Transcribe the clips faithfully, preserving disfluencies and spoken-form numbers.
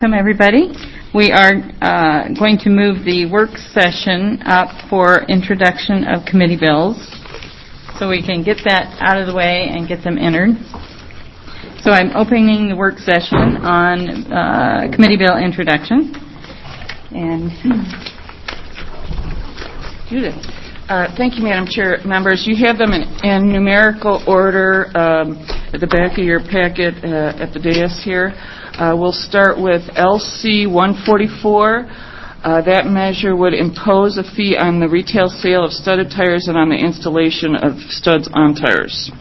Welcome, everybody. We are uh, going to move the work session up for introduction of committee bills, so we can get that out of the way and get them entered. So I'm opening the work session on uh, committee bill introduction. And Judith. Uh, thank you, Madam Chair. Members, you have them in, in numerical order um, at the back of your packet uh, at the dais here. Uh, we'll start with L C one forty-four. Uh, that measure would impose a fee on the retail sale of studded tires and on the installation of studs on tires.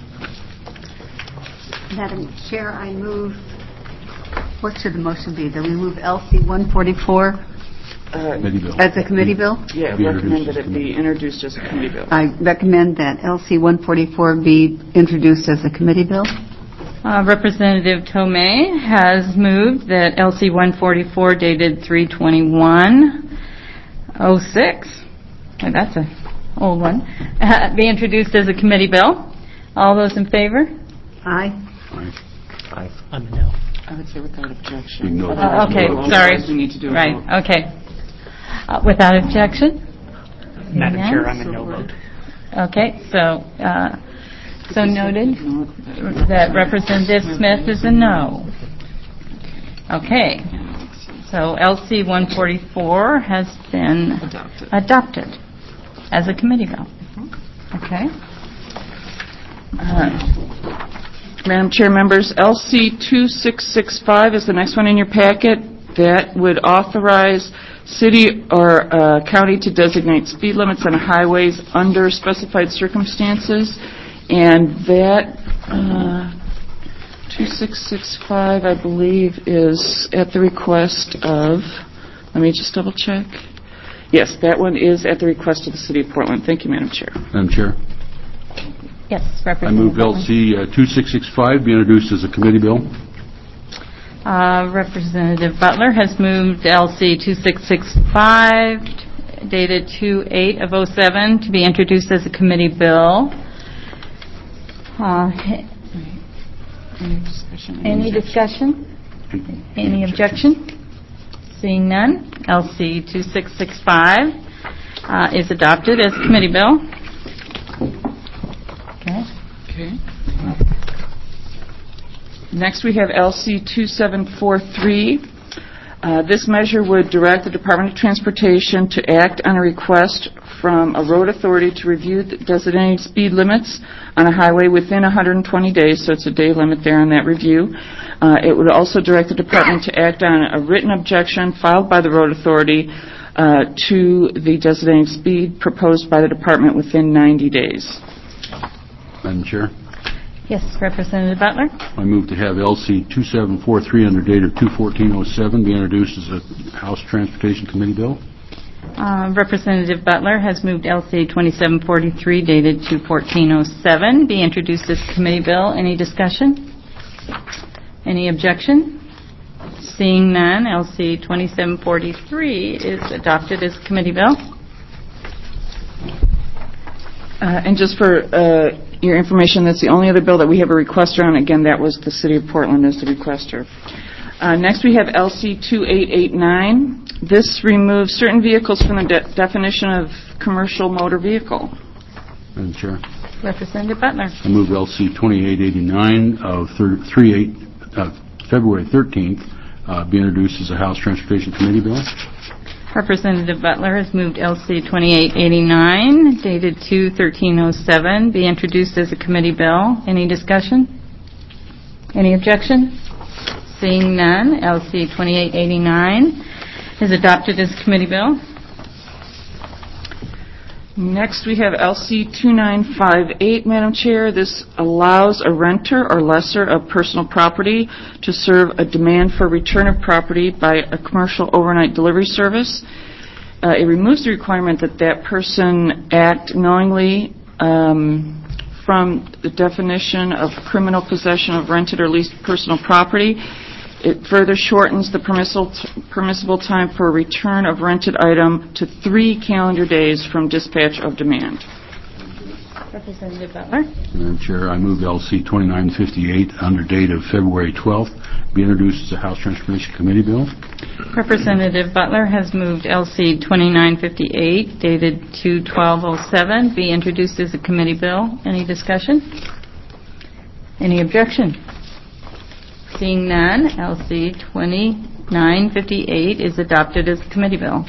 Madam Chair, I move, what should the motion be? That we move L C one forty-four uh, as a committee bill? Yeah, be recommend that it be introduced as a committee bill. I recommend that L C one forty-four be introduced as a committee bill. Uh, Representative Tomei has moved that L C one forty-four dated three twenty-one oh six, oh, that's an old one, uh, be introduced as a committee bill. All those in favor? Aye. Aye. Aye. I'm a no. I would say without objection. No. Uh, okay, No. sorry. We need to do a right, vote. okay. Uh, without objection? Madam Yes. Chair, I'm a no vote. Okay, so uh, so noted that Representative Smith is a no. Okay, so L C one forty-four has been Adopted. adopted as a committee bill. Okay. Uh, Madam Chair, members, L C two six six five is the next one in your packet. That would authorize city or uh, county to designate speed limits on highways under specified circumstances. And that uh, two six six five, I believe, is at the request of, let me just double check. Yes, that one is at the request of the City of Portland. Thank you, Madam Chair. Madam Chair, Yes, I Representative move L C uh, two six six five be introduced as a committee bill. Uh, Representative Butler has moved L C two six six five, dated two eight of oh seven, to be introduced as a committee bill. Uh, Any discussion? any discussion? Any objection? Seeing none, L C two six six five uh, is adopted as a committee bill. Okay. Okay. Next, we have L C two seven four three. Uh, this measure would direct the Department of Transportation to act on a request from a road authority to review the designated speed limits on a highway within one hundred twenty days, so it's a day limit there on that review. Uh, it would also direct the department to act on a written objection filed by the road authority uh, to the designated speed proposed by the department within ninety days. Madam Chair, Yes, Representative Butler. I move to have L C two seven four three under date of two fourteen oh seven be introduced as a House Transportation Committee bill. Uh, Representative Butler has moved L C twenty-seven forty-three, dated two fourteen oh seven, be introduced as committee bill. Any discussion? Any objection? Seeing none, L C twenty-seven forty-three is adopted as committee bill. Uh, and just for uh, your information, that's the only other bill that we have a requester on. Again, that was the City of Portland as the requester. Uh, next, we have L C two eight eight nine. This removes certain vehicles from the de- definition of commercial motor vehicle. Madam Chair, Representative Butler. I move L C twenty-eight eighty-nine of three eight, uh, February thirteenth uh, be introduced as a House Transportation Committee bill. Representative Butler has moved L C twenty-eight eighty-nine, dated two thirteen oh seven, be introduced as a committee bill. Any discussion? Any objection? Seeing none, L C twenty-eight eighty-nine is adopted as committee bill. Next, we have L C two nine five eight, Madam Chair. This allows a renter or lessor of personal property to serve a demand for return of property by a commercial overnight delivery service. Uh, it removes the requirement that that person act knowingly um, from the definition of criminal possession of rented or leased personal property. It further shortens the permissible, permissible time for return of rented item to three calendar days from dispatch of demand. Representative Butler. Madam Chair, I move L C twenty-nine fifty-eight under date of February twelfth be introduced as a House Transportation Committee bill. Representative Butler has moved L C twenty-nine fifty-eight, dated two twelve oh seven, be introduced as a committee bill. Any discussion? Any objection? Seeing none, L C twenty-nine fifty-eight is adopted as a committee bill.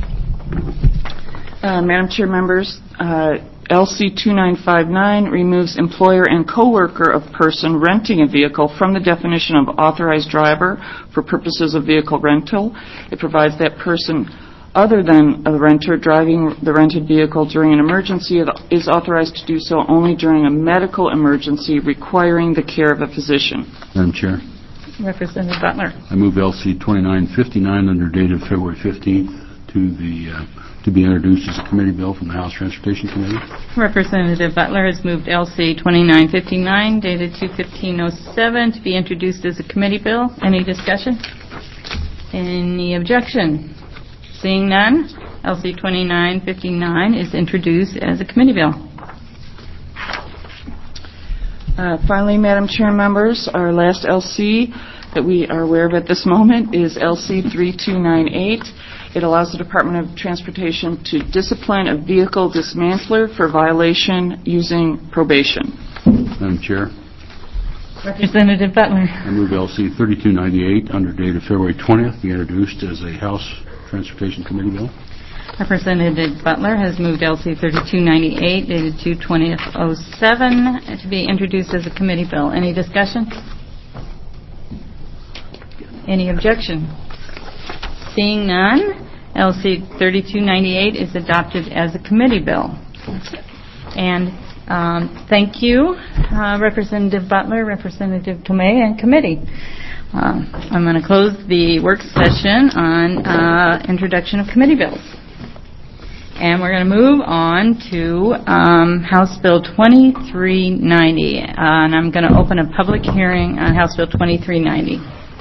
Uh, Madam Chair, members, uh, L C twenty-nine fifty-nine removes employer and coworker of person renting a vehicle from the definition of authorized driver for purposes of vehicle rental. It provides that person other than a renter driving the rented vehicle during an emergency is authorized to do so only during a medical emergency requiring the care of a physician. Madam Chair, Representative Butler. I move L C twenty-nine fifty-nine under dated February fifteenth to the uh, to be introduced as a committee bill from the House Transportation Committee. Representative Butler has moved L C twenty-nine fifty-nine, dated two fifteen oh seven, to be introduced as a committee bill. Any discussion? Any objection? Seeing none, L C twenty-nine fifty-nine is introduced as a committee bill. Uh, finally, Madam Chair, members, our last L C that we are aware of at this moment is L C thirty-two ninety-eight. It allows the Department of Transportation to discipline a vehicle dismantler for violation using probation. Madam Chair, Representative Butler. I move L C thirty-two ninety-eight under dated February twentieth be introduced as a House Transportation Committee bill. Representative Butler has moved L C thirty-two ninety-eight, dated two twenty oh seven, to be introduced as a committee bill. Any discussion? Any objection? Seeing none, L C thirty-two ninety-eight is adopted as a committee bill. And um, thank you, uh, Representative Butler, Representative Tomei, and committee. Uh, I'm going to close the work session on uh, introduction of committee bills. And we're going to move on to um, House Bill twenty-three ninety. Uh, and I'm going to open a public hearing on House Bill twenty-three ninety.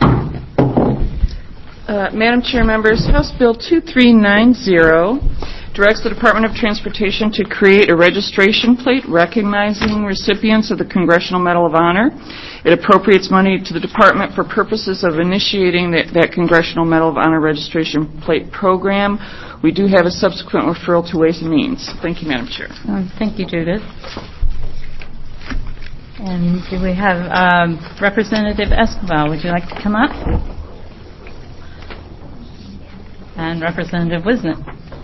Uh, Madam Chair, members, House Bill twenty-three ninety directs the Department of Transportation to create a registration plate recognizing recipients of the Congressional Medal of Honor. It appropriates money to the Department for purposes of initiating that, that Congressional Medal of Honor registration plate program. We do have a subsequent referral to Ways and Means. Thank you, Madam Chair. Um, thank you, Judith. And do we have um, Representative Escobar? Would you like to come up? And Representative Wisnick.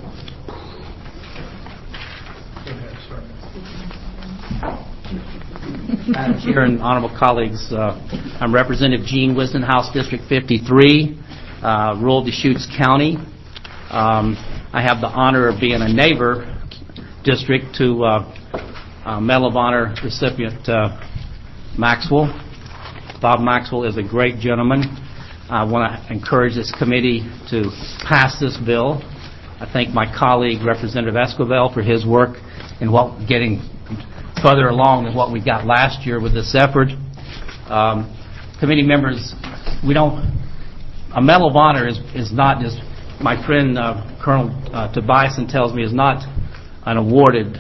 Madam Chair and honorable colleagues, uh, I'm Representative Gene Wisden, House District fifty-three, uh, rural Deschutes County. Um, I have the honor of being a neighbor district to uh, uh, Medal of Honor recipient uh, Maxwell. Bob Maxwell is a great gentleman. I want to encourage this committee to pass this bill. I thank my colleague, Representative Esquivel, for his work in what, getting further along than what we got last year with this effort. Um, committee members, we don't, a Medal of Honor is, is not just, my friend uh, Colonel uh, Tobiasen tells me, is not an awarded.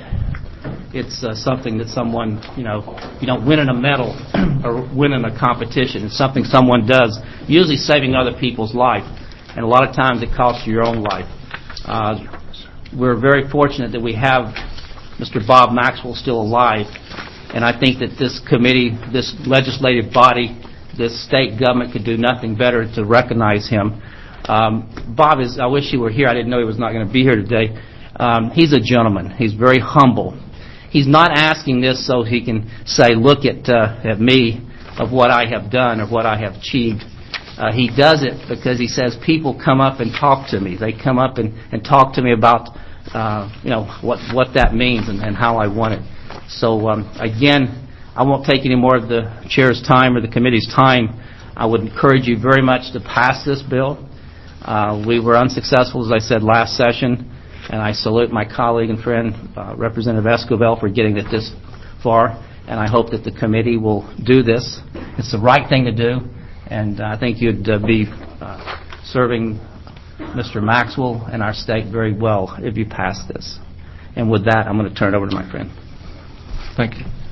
It's uh, something that someone, you know, you don't win in a medal or win in a competition. It's something someone does, usually saving other people's life. And a lot of times it costs you your own life. Uh, we're very fortunate that we have Mister Bob Maxwell still alive. And I think that this committee, this legislative body, this state government could do nothing better to recognize him. Um, Bob is, I wish he were here. I didn't know he was not going to be here today. Um, he's a gentleman. He's very humble. He's not asking this so he can say, look at uh, at me of what I have done or what I have achieved. Uh, he does it because he says people come up and talk to me. They come up and, and talk to me about uh, you know what what that means and, and how I want it. So um, again, I won't take any more of the chair's time or the committee's time. I would encourage you very much to pass this bill. Uh, we were unsuccessful, as I said, last session. And I salute my colleague and friend, uh, Representative Esquivel, for getting it this far. And I hope that the committee will do this. It's the right thing to do. And uh, I think you'd uh, be uh, serving Mister Maxwell and our state very well if you pass this. And with that, I'm going to turn it over to my friend. Thank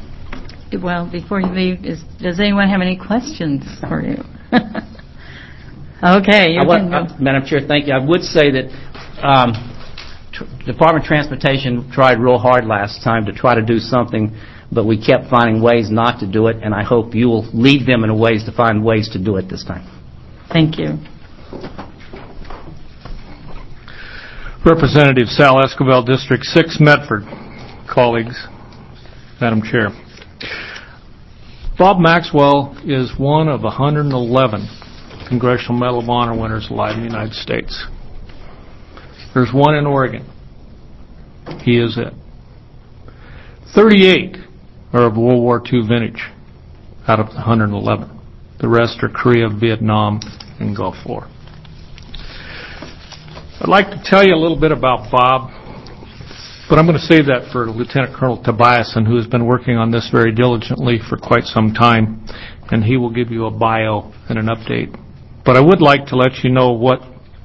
you. Well, before you leave, is, does anyone have any questions for you? Okay, you I wa- can go. uh, Madam Chair, thank you. I would say that um, tr- Department of Transportation tried real hard last time to try to do something, but we kept finding ways not to do it, and I hope you will lead them in ways to find ways to do it this time. Thank you. Representative Sal Escobar, District six, Medford. Colleagues, Madam Chair. Bob Maxwell is one of one hundred eleven Congressional Medal of Honor winners alive in the United States. There's one in Oregon. He is it. thirty-eight are of World War Two vintage out of the one hundred eleven. The rest are Korea, Vietnam, and Gulf War. I'd like to tell you a little bit about Bob, but I'm going to save that for Lieutenant Colonel Tobiasen, who has been working on this very diligently for quite some time, and he will give you a bio and an update. But I would like to let you know what,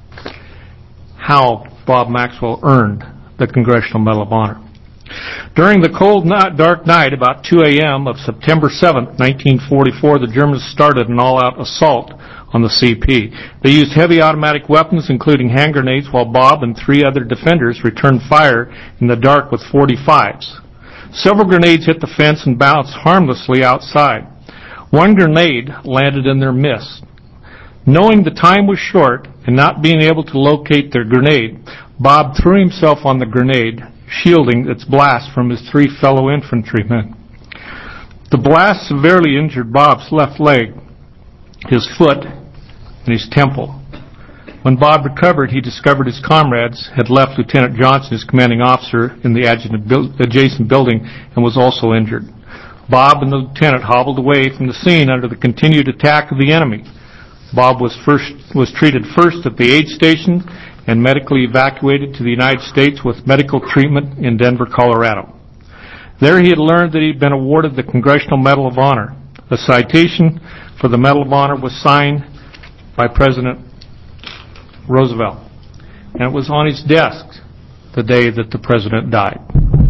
how Bob Maxwell earned the Congressional Medal of Honor. During the cold, not dark night, about two a.m. of September seventh, nineteen forty-four, the Germans started an all-out assault on the C P. They used heavy automatic weapons, including hand grenades, while Bob and three other defenders returned fire in the dark with forty-fives. Several grenades hit the fence and bounced harmlessly outside. One grenade landed in their midst. Knowing the time was short and not being able to locate their grenade, Bob threw himself on the grenade, shielding its blast from his three fellow infantrymen. The blast severely injured Bob's left leg, his foot, and his temple. When Bob recovered, he discovered his comrades had left Lieutenant Johnson, his commanding officer, in the adjacent building and was also injured. Bob and the lieutenant hobbled away from the scene under the continued attack of the enemy. Bob was first was treated first at the aid station and medically evacuated to the United States with medical treatment in Denver, Colorado. There he had learned that he had been awarded the Congressional Medal of Honor. A citation for the Medal of Honor was signed by President Roosevelt, and it was on his desk the day that the president died.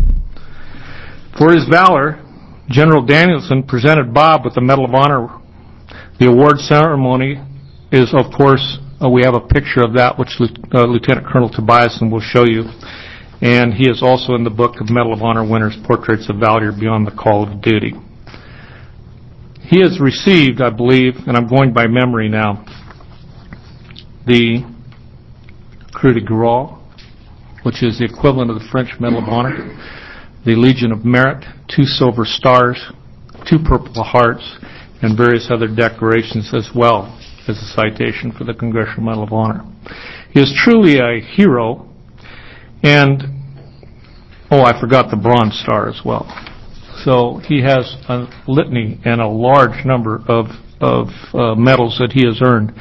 For his valor, General Danielson presented Bob with the Medal of Honor. The award ceremony is, of course, uh, we have a picture of that, which uh, Lieutenant Colonel Tobiasen will show you, and he is also in the book of Medal of Honor winners, Portraits of Valor Beyond the Call of Duty. He has received, I believe, and I'm going by memory now, the Croix de Guerre, which is the equivalent of the French Medal of Honor, the Legion of Merit, two Silver Stars, two Purple Hearts, and various other decorations, as well as a citation for the Congressional Medal of Honor. He is truly a hero, and, oh, I forgot the Bronze Star as well. So he has a litany and a large number of, of uh, medals that he has earned.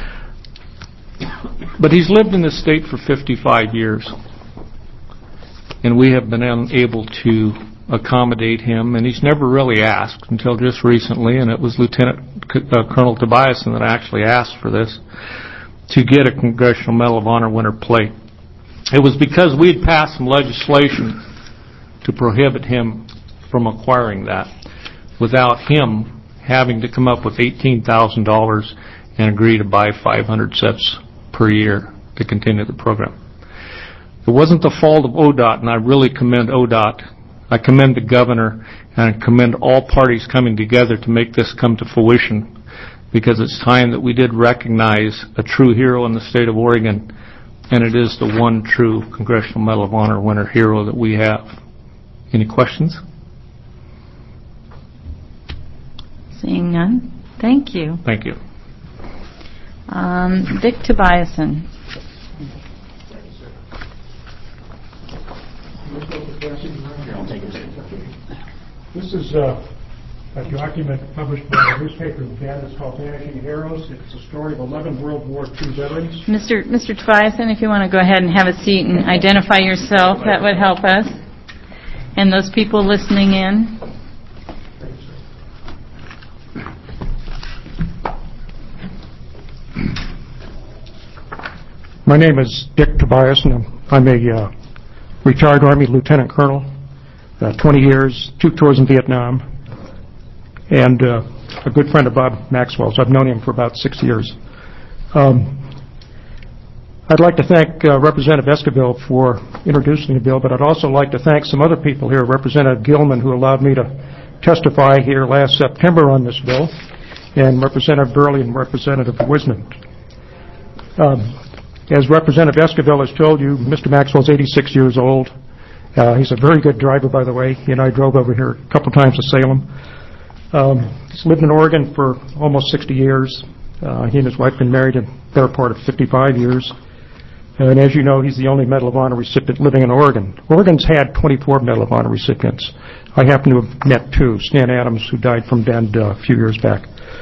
But he's lived in this state for fifty-five years, and we have been unable to accommodate him, and he's never really asked until just recently, and it was Lieutenant uh, Colonel Tobiasen that actually asked for this, to get a Congressional Medal of Honor winner plate. It was because we had passed some legislation to prohibit him from acquiring that without him having to come up with eighteen thousand dollars and agree to buy five hundred sets per year to continue the program. It wasn't the fault of O D O T, and I really commend O D O T. I commend the governor, and I commend all parties coming together to make this come to fruition, because it's time that we did recognize a true hero in the state of Oregon, and it is the one true Congressional Medal of Honor winner hero that we have. Any questions? Seeing none, thank you. Thank you. Um, Dick Tobiasen. This is uh, a document published by a newspaper in Canada. It's called Vanishing Heroes. It's a story of eleven World War Two veterans. Mister Mister Tobiasen, if you want to go ahead and have a seat and identify yourself, that would help us. And those people listening in. My name is Dick Tobiasen. I'm a uh, retired Army Lieutenant Colonel, uh, twenty years, two tours in Vietnam, and uh, a good friend of Bob Maxwell's. I've known him for about six years. Um, I'd like to thank uh, Representative Esquivel for introducing the bill, but I'd also like to thank some other people here, Representative Gilman, who allowed me to testify here last September on this bill, and Representative Burley and Representative Wisman. Um, as Representative Esquivel has told you, Mister Maxwell's eighty-six years old. Uh, he's a very good driver, by the way. He and I drove over here a couple times to Salem. Um, he's lived in Oregon for almost sixty years. Uh, he and his wife have been married a better part of fifty-five years. And as you know, he's the only Medal of Honor recipient living in Oregon. Oregon's had twenty-four Medal of Honor recipients. I happen to have met two, Stan Adams, who died from Bend uh, a few years back.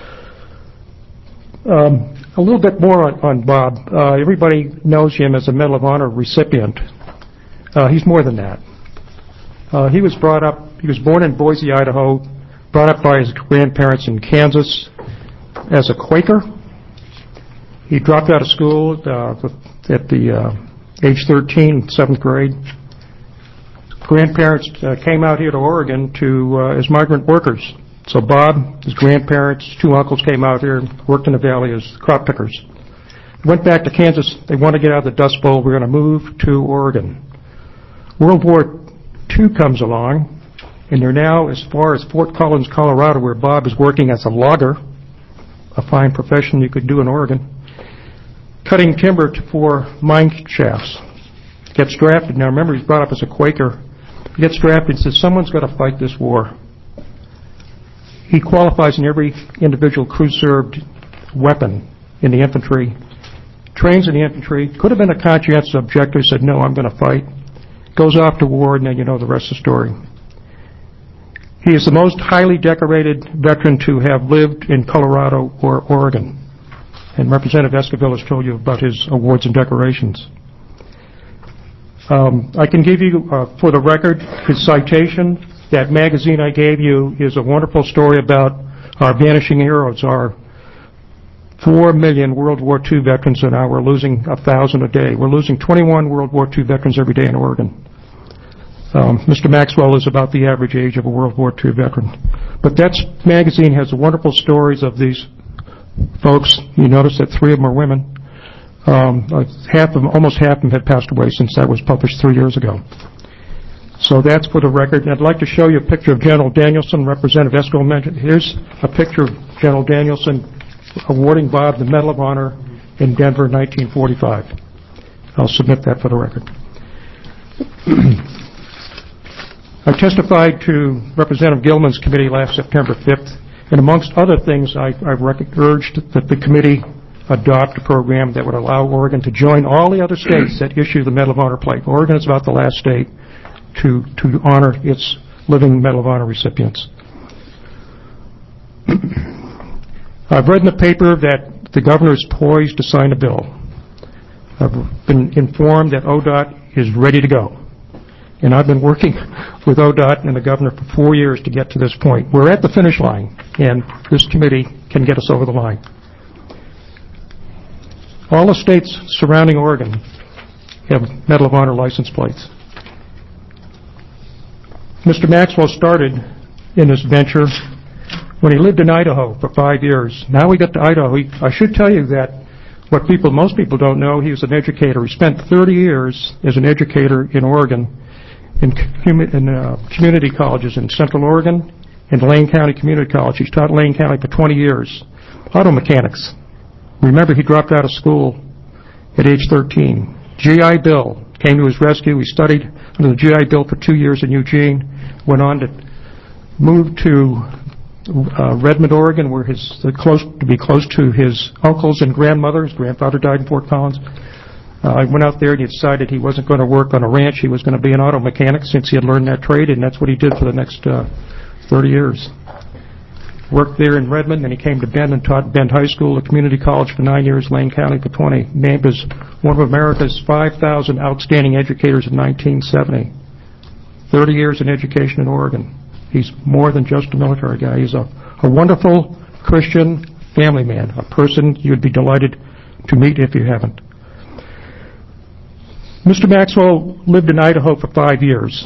Um, a little bit more on, on Bob. Uh, everybody knows him as a Medal of Honor recipient. Uh, he's more than that. Uh, he was brought up, he was born in Boise, Idaho, brought up by his grandparents in Kansas as a Quaker. He dropped out of school uh, at the uh, age thirteen, seventh grade. Grandparents uh, came out here to Oregon to uh, as migrant workers. So Bob, his grandparents, two uncles came out here and worked in the valley as crop pickers. Went back to Kansas. They wanted to get out of the Dust Bowl. We're going to move to Oregon. World War Two comes along, and they're now as far as Fort Collins, Colorado, where Bob is working as a logger, a fine profession you could do in Oregon, cutting timber for mine shafts. Gets drafted. Now remember, he's brought up as a Quaker. He gets drafted and says, someone's got to fight this war. He qualifies in every individual crew-served weapon in the infantry, trains in the infantry, could have been a conscientious objector, said, no, I'm going to fight. Goes off to war, and then you know the rest of the story. He is the most highly decorated veteran to have lived in Colorado or Oregon. And Representative Esquivel has told you about his awards and decorations. Um, I can give you, uh, for the record, his citation. That magazine I gave you is a wonderful story about our vanishing heroes, our four million World War Two veterans, and now we're losing a thousand a day. We're losing twenty-one World War Two veterans every day in Oregon. Um, Mister Maxwell is about the average age of a World War Two veteran. But that magazine has wonderful stories of these folks. You notice that three of them are women. Um, half of them, almost half of them have passed away since that was published three years ago. So that's for the record. And I'd like to show you a picture of General Danielson. Representative Esquivel mentioned. Here's a picture of General Danielson awarding Bob the Medal of Honor in Denver in nineteen forty-five. I'll submit that for the record. I testified to Representative Gilman's committee last September fifth, and amongst other things, I, I urged that the committee adopt a program that would allow Oregon to join all the other states that issue the Medal of Honor plate. Oregon is about the last state to, to honor its living Medal of Honor recipients. I've read in the paper that the governor is poised to sign a bill. I've been informed that O D O T is ready to go. And I've been working with O D O T and the governor for four years to get to this point. We're at the finish line, and this committee can get us over the line. All the states surrounding Oregon have Medal of Honor license plates. Mister Maxwell started in this venture when he lived in Idaho for five years. Now we got to Idaho. He, I should tell you that what people, most people don't know, he was an educator. He spent thirty years as an educator in Oregon in, in uh, community colleges in Central Oregon and Lane County Community College. He's taught Lane County for twenty years. Auto mechanics. Remember, he dropped out of school at age thirteen. G I Bill came to his rescue. He studied under the G I Bill for two years in Eugene, went on to move to uh, Redmond, Oregon, where his uh, close to be close to his uncles and grandmother. His grandfather died in Fort Collins. Uh, I went out there and he decided he wasn't going to work on a ranch. He was going to be an auto mechanic since he had learned that trade, and that's what he did for the next uh, thirty years. Worked there in Redmond, then he came to Bend and taught Bend High School, a community college for nine years, Lane County for twenty. Named as one of America's five thousand outstanding educators in nineteen seventy. thirty years in education in Oregon. He's more than just a military guy. He's a, a wonderful Christian family man, a person you'd be delighted to meet if you haven't. Mister Maxwell lived in Idaho for five years.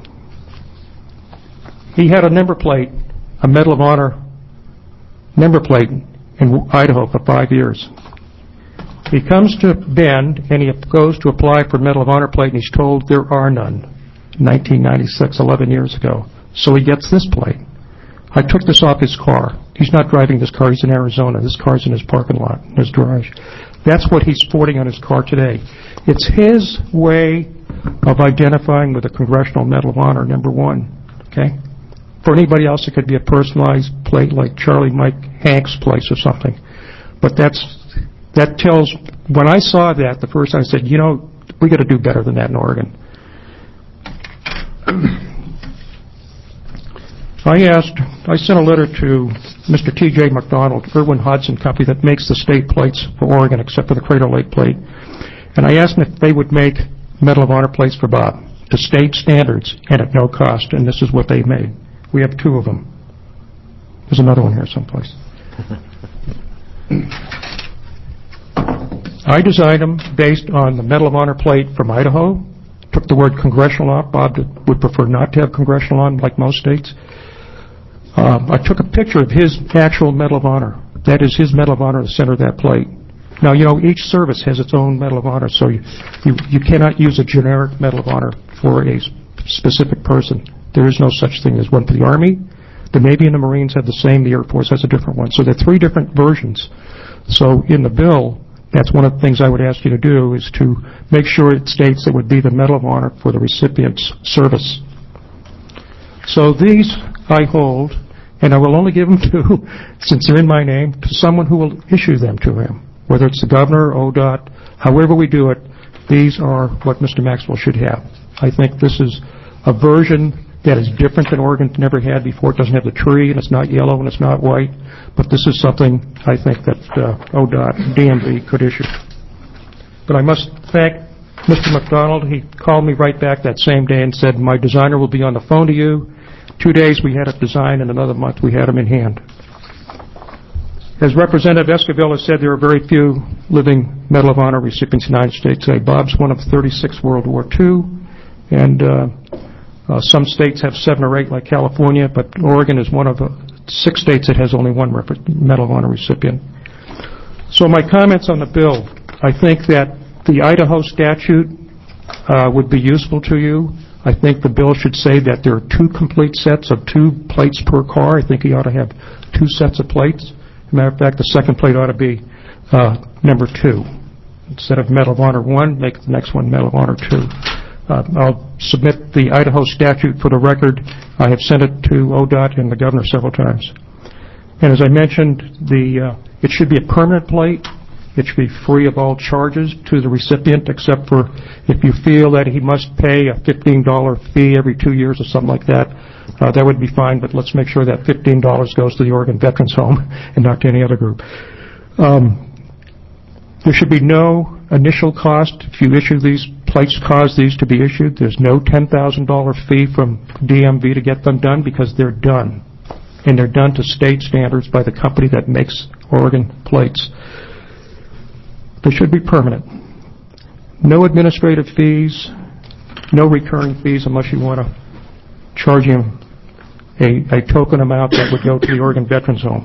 He had a number plate, a Medal of Honor number plate in Idaho for five years. He comes to Bend, and he goes to apply for Medal of Honor plate, and he's told there are none. nineteen ninety-six, eleven years ago. So he gets this plate. I took this off his car. He's not driving this car. He's in Arizona. This car's in his parking lot, in his garage. That's what he's sporting on his car today. It's his way of identifying with a Congressional Medal of Honor, number one. Okay? For anybody else, it could be a personalized plate like Charlie Mike Hanks' place or something. But that's that tells, when I saw that the first time, I said, you know, we got to do better than that in Oregon. I asked, I sent a letter to Mister T J McDonald, Irwin Hudson Company, that makes the state plates for Oregon, except for the Crater Lake plate. And I asked them if they would make Medal of Honor plates for Bob to state standards and at no cost, and this is what they made. We have two of them. There's another one here someplace. I designed them based on the Medal of Honor plate from Idaho. Took the word congressional off. Bob would prefer not to have congressional on, like most states. Um, I took a picture of his actual Medal of Honor. That is his Medal of Honor in the center of that plate. Now, you know, each service has its own Medal of Honor, so you, you, you cannot use a generic Medal of Honor for a specific person. There is no such thing as one for the Army. The Navy and the Marines have the same. The Air Force has a different one. So there are three different versions. So in the bill, that's one of the things I would ask you to do, is to make sure it states it would be the Medal of Honor for the recipient's service. So these I hold, and I will only give them to, since they're in my name, to someone who will issue them to him, whether it's the governor, O D O T, however we do it. These are what Mister Maxwell should have. I think this is a version that is different than Oregon never had before. It doesn't have the tree, and it's not yellow, and it's not white. But this is something I think that uh, O D O T, D M V could issue. But I must thank Mister McDonald. He called me right back that same day and said, my designer will be on the phone to you. Two days we had it designed, and another month we had him in hand. As Representative Esquivel has said, there are very few living Medal of Honor recipients in the United States today. Bob's one of thirty-six World War Two, and uh, uh, some states have seven or eight, like California, but Oregon is one of the six states that has only one Medal of Honor recipient. So my comments on the bill, I think that the Idaho statute uh, would be useful to you. I think the bill should say that there are two complete sets of two plates per car. I think you ought to have two sets of plates. As a matter of fact, the second plate ought to be uh, number two. Instead of Medal of Honor one, make the next one Medal of Honor two. Uh, I'll submit the Idaho statute for the record. I have sent it to O D O T and the governor several times. And as I mentioned, the uh, it should be a permanent plate. It should be free of all charges to the recipient, except for if you feel that he must pay a fifteen dollar fee every two years or something like that. Uh, that would be fine, but let's make sure that fifteen dollars goes to the Oregon Veterans Home and not to any other group. Um, there should be no initial cost. If you issue these plates, cause these to be issued, there's no ten thousand dollar fee from D M V to get them done, because they're done. And they're done to state standards by the company that makes Oregon plates. They should be permanent. No administrative fees, no recurring fees unless you want to charge him a, a token amount that would go to the Oregon Veterans Home.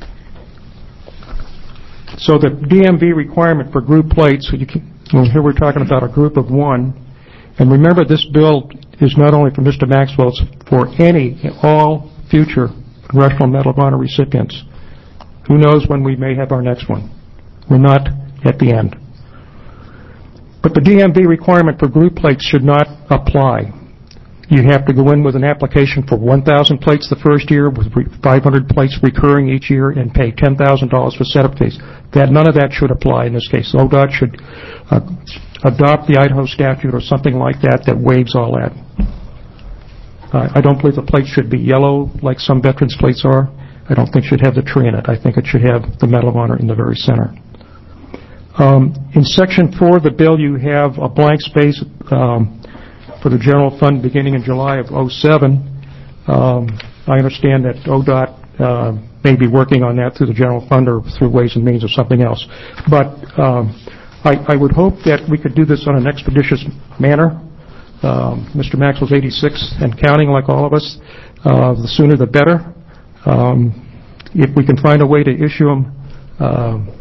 So the D M V requirement for group plates, so you can, well, here we're talking about a group of one. And remember, this bill is not only for Mister Maxwell, it's for any, all future Congressional Medal of Honor recipients. Who knows when we may have our next one. We're not at the end. But the D M V requirement for group plates should not apply. You have to go in with an application for one thousand plates the first year, with five hundred plates recurring each year, and pay ten thousand dollars for setup fees. That, none of that should apply in this case. O D O T should uh, adopt the Idaho statute or something like that that waives all that. Uh, I don't believe the plate should be yellow like some veterans' plates are. I don't think it should have the tree in it. I think it should have the Medal of Honor in the very center. Um, in Section four of the bill, you have a blank space um, for the general fund beginning in July of oh seven. Um, I understand that O D O T uh, may be working on that through the general fund or through Ways and Means or something else. But um, I, I would hope that we could do this on an expeditious manner. Um, Mister Maxwell's eighty-six and counting, like all of us. Uh, the sooner the better. Um, if we can find a way to issue them uh,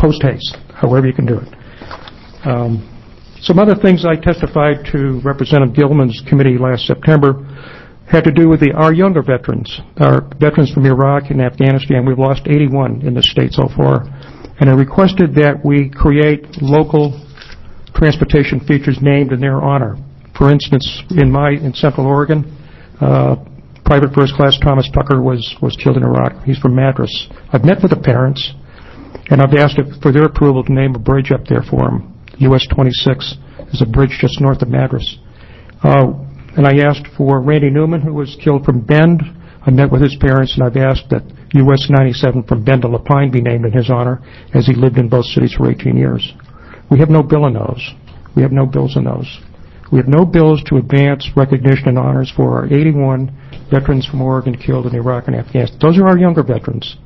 post haste, however you can do it. Um, some other things I testified to Representative Gilman's committee last September had to do with the, our younger veterans, our veterans from Iraq and Afghanistan. We've lost eighty-one in this state so far. And I requested that we create local transportation features named in their honor. For instance, in my in Central Oregon, uh, Private First Class Thomas Tucker was, was killed in Iraq. He's from Madras. I've met with the parents, and I've asked for their approval to name a bridge up there for him. U S twenty-six is a bridge just north of Madras. Uh, and I asked for Randy Newman, who was killed from Bend. I met with his parents, and I've asked that U S ninety-seven from Bend to Lapine be named in his honor, as he lived in both cities for eighteen years. We have no bill in those. We have no bills in those. We have no bills to advance recognition and honors for our eighty-one veterans from Oregon killed in Iraq and Afghanistan. Those are our younger veterans.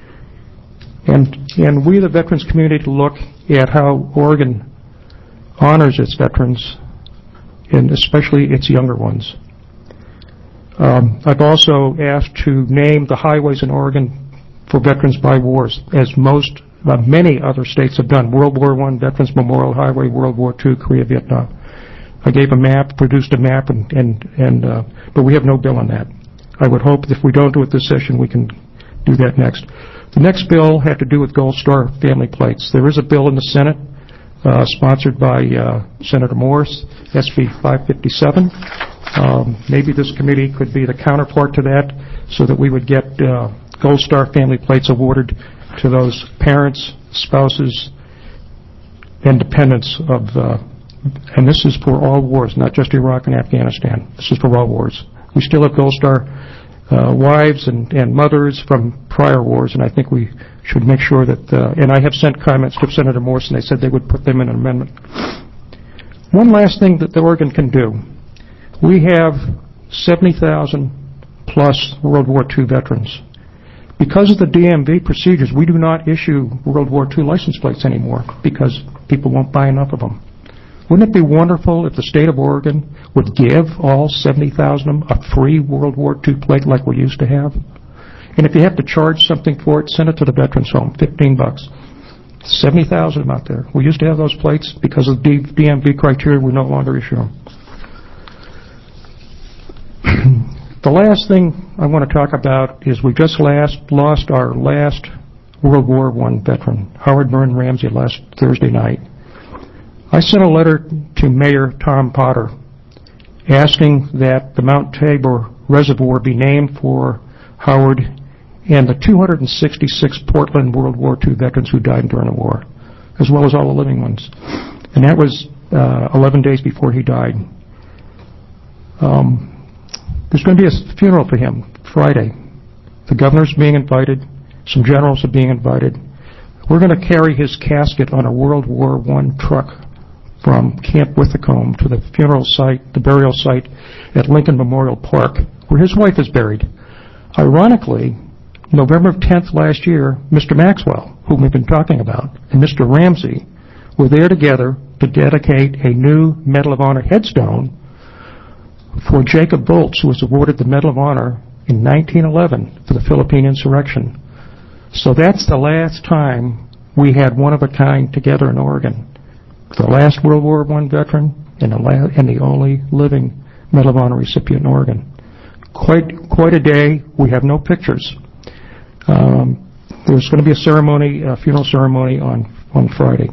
And, and we, the veterans community, look at how Oregon honors its veterans, and especially its younger ones. Um, I've also asked to name the highways in Oregon for veterans by wars, as most, uh, many other states have done. World War One Veterans Memorial Highway, World War Two, Korea, Vietnam. I gave a map, produced a map, and, and, and uh, but we have no bill on that. I would hope that if we don't do it this session, we can do that next. The next bill had to do with Gold Star family plates. There is a bill in the Senate uh, sponsored by uh, Senator Morse, S B five fifty-seven. Um, maybe this committee could be the counterpart to that so that we would get uh, Gold Star family plates awarded to those parents, spouses, and dependents of, uh, and this is for all wars, not just Iraq and Afghanistan. This is for all wars. We still have Gold Star uh, wives and, and mothers from prior wars, and I think we should make sure that, uh, and I have sent comments to Senator Morse, and they said they would put them in an amendment. One last thing that the Oregon can do. We have seventy thousand plus World War Two veterans. Because of the D M V procedures, we do not issue World War Two license plates anymore because people won't buy enough of them. Wouldn't it be wonderful if the state of Oregon would give all seventy thousand of them a free World War Two plate like we used to have? And if you have to charge something for it, send it to the Veterans Home, fifteen bucks. seventy thousand of them out there. We used to have those plates. Because of the D M V criteria, we no longer issue them. The last thing I want to talk about is we just last lost our last World War One veteran, Howard Byrne Ramsey, last Thursday night. I sent a letter to Mayor Tom Potter asking that the Mount Tabor Reservoir be named for Howard and the two hundred sixty-six Portland World War Two veterans who died during the war, as well as all the living ones. And that was uh, eleven days before he died. Um, There's going to be a funeral for him Friday. The governor's being invited. Some generals are being invited. We're going to carry his casket on a World War One truck from Camp Withacombe to the funeral site, the burial site at Lincoln Memorial Park, where his wife is buried. Ironically, November tenth last year, Mister Maxwell, whom we've been talking about, and Mister Ramsey were there together to dedicate a new Medal of Honor headstone for Jacob Volz, who was awarded the Medal of Honor in nineteen eleven for the Philippine insurrection. So that's the last time we had one of a kind together in Oregon. The last World War One veteran and the, la- and the only living Medal of Honor recipient in Oregon. Quite, quite a day. We have no pictures. Um, there's going to be a ceremony, a funeral ceremony on, on Friday.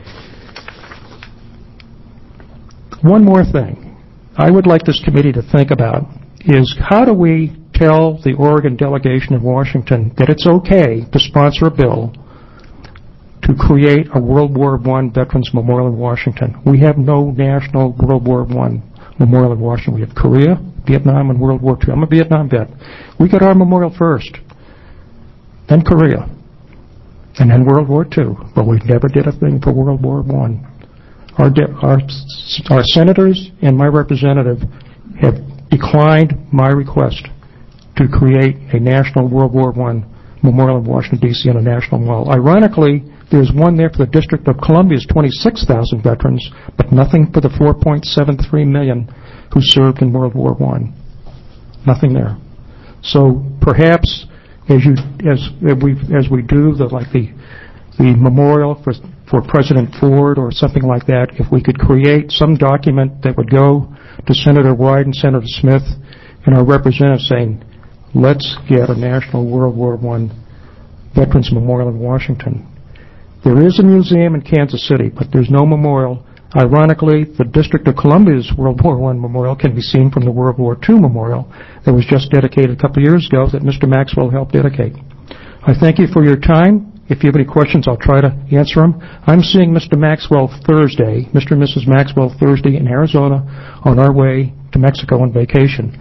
One more thing I would like this committee to think about is how do we tell the Oregon delegation in Washington that it's okay to sponsor a bill to create a World War One Veterans Memorial in Washington. We have no national World War One memorial in Washington. We have Korea, Vietnam, and World War Two. I'm a Vietnam vet. We got our memorial first, then Korea, and then World War Two. But we never did a thing for World War One. Our, de- our, our senators and my representative have declined my request to create a national World War One memorial in Washington, D C on a national mall. Ironically, there's one there for the District of Columbia's twenty-six thousand veterans, but nothing for the four point seven three million who served in World War One. Nothing there. So perhaps as you as we as we do the like the the memorial for, for President Ford or something like that, if we could create some document that would go to Senator Wyden and Senator Smith and our representatives saying, let's get a National World War One Veterans Memorial in Washington. There is a museum in Kansas City, but there's no memorial. Ironically, the District of Columbia's World War One memorial can be seen from the World War Two memorial that was just dedicated a couple of years ago that Mister Maxwell helped dedicate. I thank you for your time. If you have any questions, I'll try to answer them. I'm seeing Mister Maxwell Thursday, Mister and Missus Maxwell Thursday in Arizona on our way to Mexico on vacation.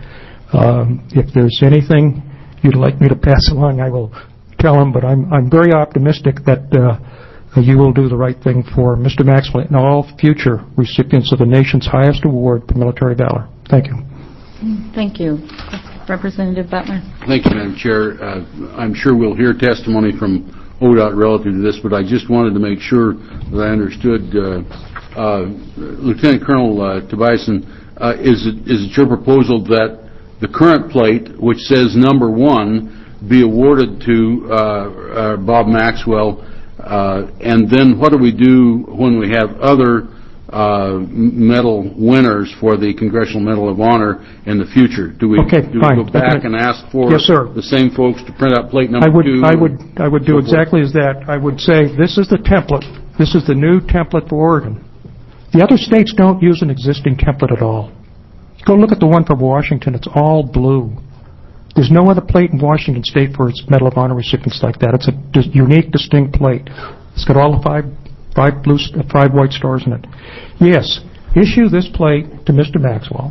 Um, if there's anything you'd like me to pass along, I will tell them, but I'm, I'm very optimistic that uh, you will do the right thing for Mister Maxwell and all future recipients of the nation's highest award for military valor. Thank you. Thank you. Representative Butler. Thank you, Madam Chair. Uh, I'm sure we'll hear testimony from O D O T relative to this, but I just wanted to make sure that I understood. Uh, uh, Lieutenant Colonel uh, Tobiasen, uh, is, it, is it your proposal that the current plate, which says number one, be awarded to uh, uh, Bob Maxwell, uh, and then what do we do when we have other uh, medal winners for the Congressional Medal of Honor in the future? Do we, okay, do we fine. go back and ask for yes, sir. the same folks to print out plate number I would, two? I would, I would do so exactly forth. as that. I would say this is the template. This is the new template for Oregon. The other states don't use an existing template at all. Go look at the one for Washington. It's all blue. There's no other plate in Washington State for its Medal of Honor recipients like that. It's a dis- unique, distinct plate. It's got all the five, five blue, uh, five white stars in it. Yes, issue this plate to Mister Maxwell.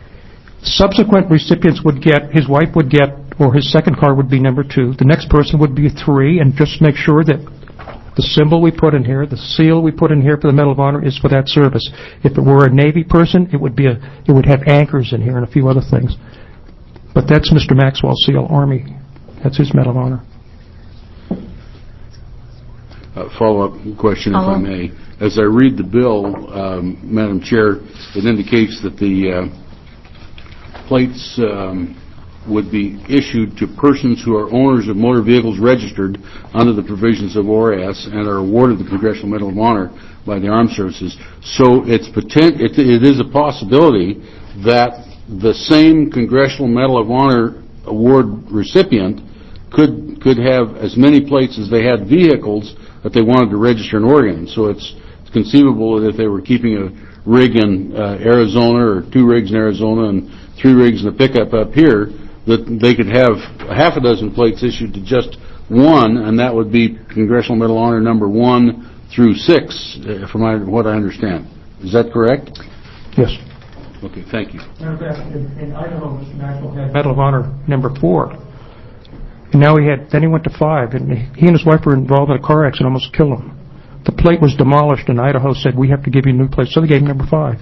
Subsequent recipients would get, his wife would get, or his second car would be number two. The next person would be three, and just make sure that the symbol we put in here, the seal we put in here for the Medal of Honor is for that service. If it were a Navy person, it would be a, it would have anchors in here and a few other things. But that's Mister Maxwell's seal, Army. That's his Medal of Honor. Uh, follow-up question, if I may. As I read the bill, um, Madam Chair, it indicates that the uh, plates um, would be issued to persons who are owners of motor vehicles registered under the provisions of O R A S and are awarded the Congressional Medal of Honor by the Armed Services. So it's poten- it, it is a possibility that the same Congressional Medal of Honor award recipient could could have as many plates as they had vehicles that they wanted to register in Oregon. So it's, it's conceivable that if they were keeping a rig in uh, Arizona or two rigs in Arizona and three rigs in a pickup up here, that they could have a half a dozen plates issued to just one, and that would be Congressional Medal of Honor number one through six, uh, from my, what I understand. Is that correct? Yes. Okay, thank you. In, in Idaho, Mister Maxwell had Medal of Honor number four. And now he had, then he went to five, and he and his wife were involved in a car accident, almost killed him. The plate was demolished, and Idaho said, we have to give you a new plate. So they gave him number five.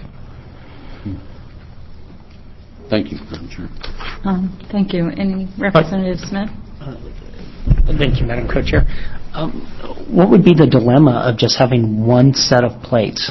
Thank you, Madam Chair. Um, thank you. Any Representative Smith? Uh, thank you, Madam Co-Chair. Um, what would be the dilemma of just having one set of plates?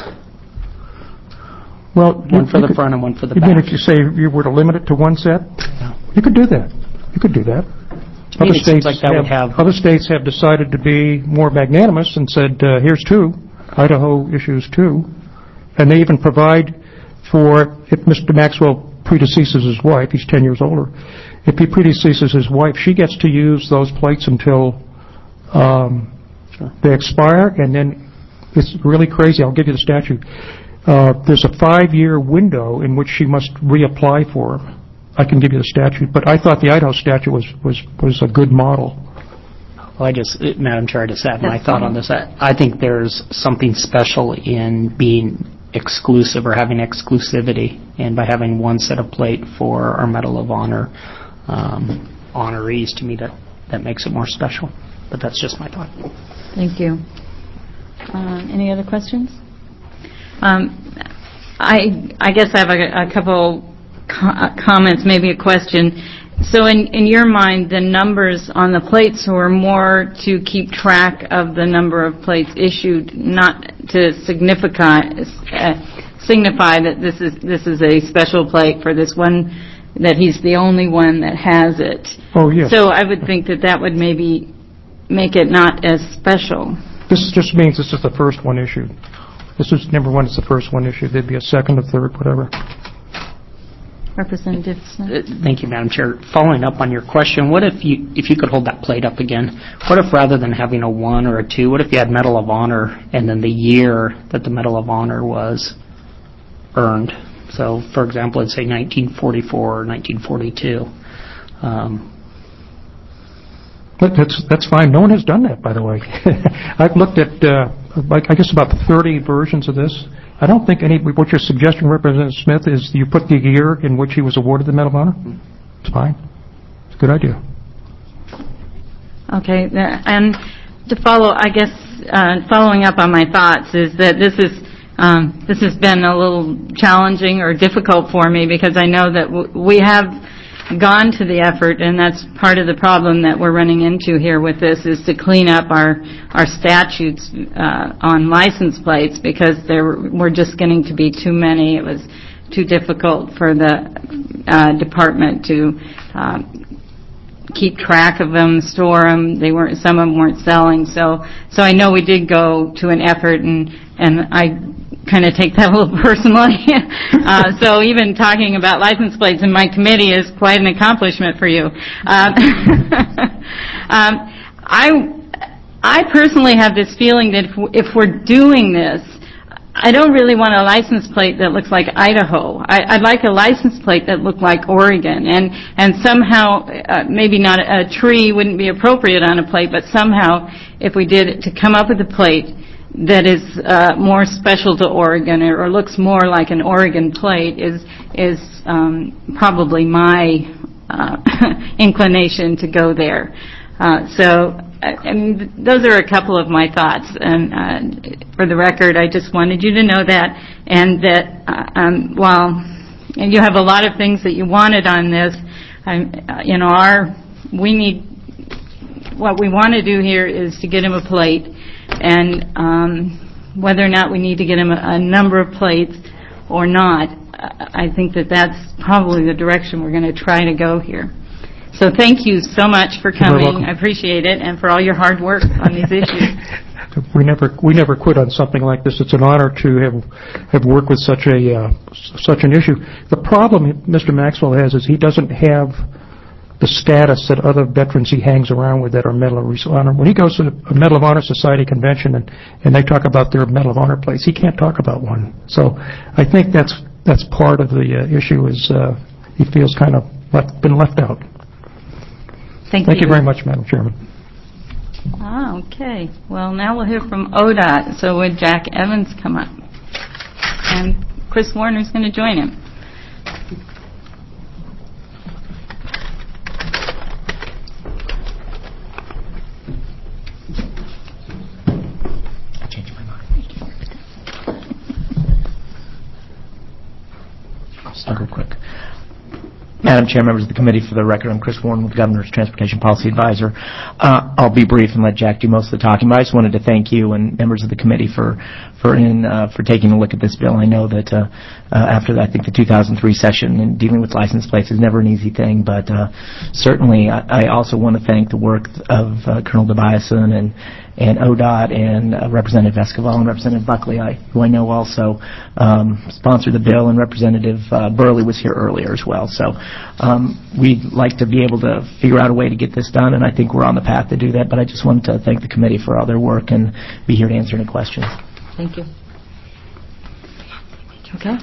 Well, one you, for you the could, front and one for the you back. mean if you say you were to limit it to one set? Yeah. You could do that. You could do that. To me, Other it states seems like that have, would have... Other states have decided to be more magnanimous and said, uh, here's two. Idaho issues two. And they even provide for, if Mister Maxwell predeceases his wife, he's ten years older, if he predeceases his wife, she gets to use those plates until um, Sure. they expire, and then it's really crazy. I'll give you the statute. Uh, there's a five-year window in which she must reapply for them. I can give you the statute, but I thought the Idaho statute was, was, was a good model. Well, I just, uh, Madam Chair, I just add my That's thought fine. on this. I, I think there's something special in being exclusive or having exclusivity, and by having one set of plate for our Medal of Honor um, honorees, to me that, that makes it more special. But that's just my thought. Thank you. Um, any other questions? Um, I I guess I have a, a couple co- uh, comments, maybe a question. So in, in your mind, the numbers on the plates were more to keep track of the number of plates issued, not to signify, uh, signify that this is this is a special plate for this one, that he's the only one that has it. Oh, yes. So I would think that that would maybe make it not as special. This just means this is the first one issued. This is, number one, it's the first one issued. There'd be a second, a third, whatever. Representative Smith? Uh, Thank you, Madam Chair. Following up on your question, what if you, if you could hold that plate up again, what if rather than having a one or a two, what if you had Medal of Honor and then the year that the Medal of Honor was earned? So, for example, let's say nineteen forty-four or nineteen forty-two. Um, But that's, that's fine. No one has done that, by the way. I've looked at, uh, like, I guess about thirty versions of this. I don't think any, what you're suggesting, Representative Smith, is you put the year in which he was awarded the Medal of Honor? It's fine. It's a good idea. Okay, th- and to follow, I guess, uh, following up on my thoughts is that this is, um, this has been a little challenging or difficult for me because I know that w- we have gone to the effort, and that's part of the problem that we're running into here with this, is to clean up our our statutes uh, on license plates because there were just getting to be too many. It was too difficult for the uh, department to uh, keep track of them, store them. They weren't. Some of them weren't selling. So so I know we did go to an effort, and and I kind of take that a little personally. uh, so even talking about license plates in my committee is quite an accomplishment for you. Um, um, I, I personally have this feeling that if, if we're doing this, I don't really want a license plate that looks like Idaho. I, I'd like a license plate that looked like Oregon, and and somehow uh, maybe not a, a tree wouldn't be appropriate on a plate, but somehow if we did to come up with a plate that is uh, more special to Oregon or, or looks more like an Oregon plate is is um, probably my uh, inclination to go there. Uh, so, I, I mean, those are a couple of my thoughts. And uh, for the record, I just wanted you to know that, and that uh, um, while and you have a lot of things that you wanted on this, I'm, uh, you know, our we need what we want to do here is to get him a plate. And um, whether or not we need to get him a, a number of plates or not, I think that that's probably the direction we're going to try to go here. So thank you so much for coming. I appreciate it, and for all your hard work on these issues. We never we never quit on something like this. It's an honor to have have worked with such a uh, such an issue. The problem Mister Maxwell has is he doesn't have the status that other veterans he hangs around with that are Medal of Honor. When he goes to a Medal of Honor Society convention and, and they talk about their Medal of Honor plates, he can't talk about one. So I think that's that's part of the uh, issue is uh, he feels kind of left, been left out. Thank, Thank you. you very much, Madam Chairman. Ah, okay. Well, now we'll hear from O D O T. So would Jack Evans come up? And Chris Warner's going to join him. I'll go quick. Madam Chair, members of the committee, for the record, I'm Chris Warren with the Governor's Transportation Policy Advisor. Uh, I'll be brief and let Jack do most of the talking, but I just wanted to thank you and members of the committee for for in uh, for taking a look at this bill. I know that uh, uh, after, I think, the two thousand three session, and dealing with license plates is never an easy thing, but uh, certainly I, I also want to thank the work of uh, Colonel DeBiason and and O D O T and uh, Representative Esquivel and Representative Buckley, I, who I know also um, sponsored the bill, and Representative uh, Burley was here earlier as well. So um, we'd like to be able to figure out a way to get this done, and I think we're on the path to do that. But I just wanted to thank the committee for all their work and be here to answer any questions. Thank you. Okay.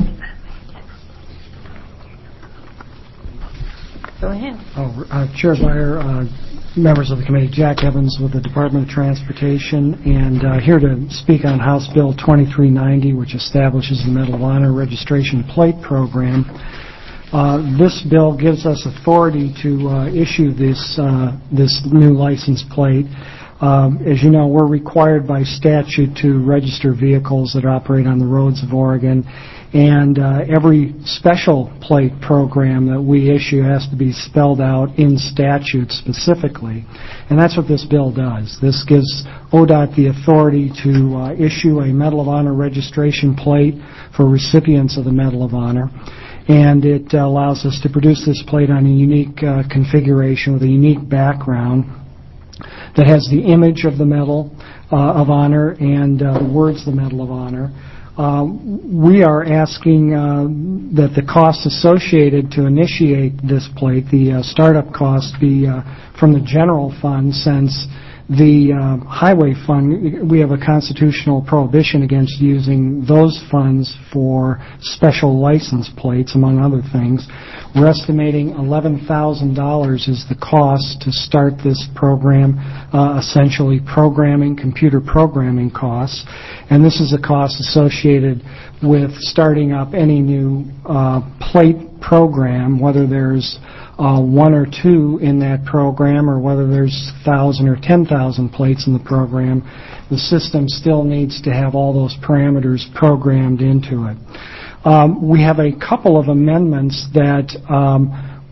Go ahead. Oh, uh, Chair Beyer, uh, members of the committee, Jack Evans with the Department of Transportation, and uh, here to speak on House Bill twenty-three ninety, which establishes the Medal of Honor registration plate program. Uh, this bill gives us authority to uh, issue this uh, this new license plate. Um, as you know, we're required by statute to register vehicles that operate on the roads of Oregon, and uh, every special plate program that we issue has to be spelled out in statute specifically, and that's what this bill does. This gives O D O T the authority to uh, issue a Medal of Honor registration plate for recipients of the Medal of Honor, and it uh, allows us to produce this plate on a unique uh, configuration with a unique background. that has the image of the Medal uh, of Honor and uh, the words the Medal of Honor. Uh, we are asking uh, that the costs associated to initiate this plate, the uh, startup cost, be uh, from the general fund, since the uh, highway fund, we have a constitutional prohibition against using those funds for special license plates, among other things. We're estimating eleven thousand dollars is the cost to start this program, uh, essentially programming, computer programming costs. And this is a cost associated with starting up any new uh, plate program, whether there's Uh, one or two in that program, or whether there's one thousand or ten thousand plates in the program, the system still needs to have all those parameters programmed into it. Um, we have a couple of amendments that um,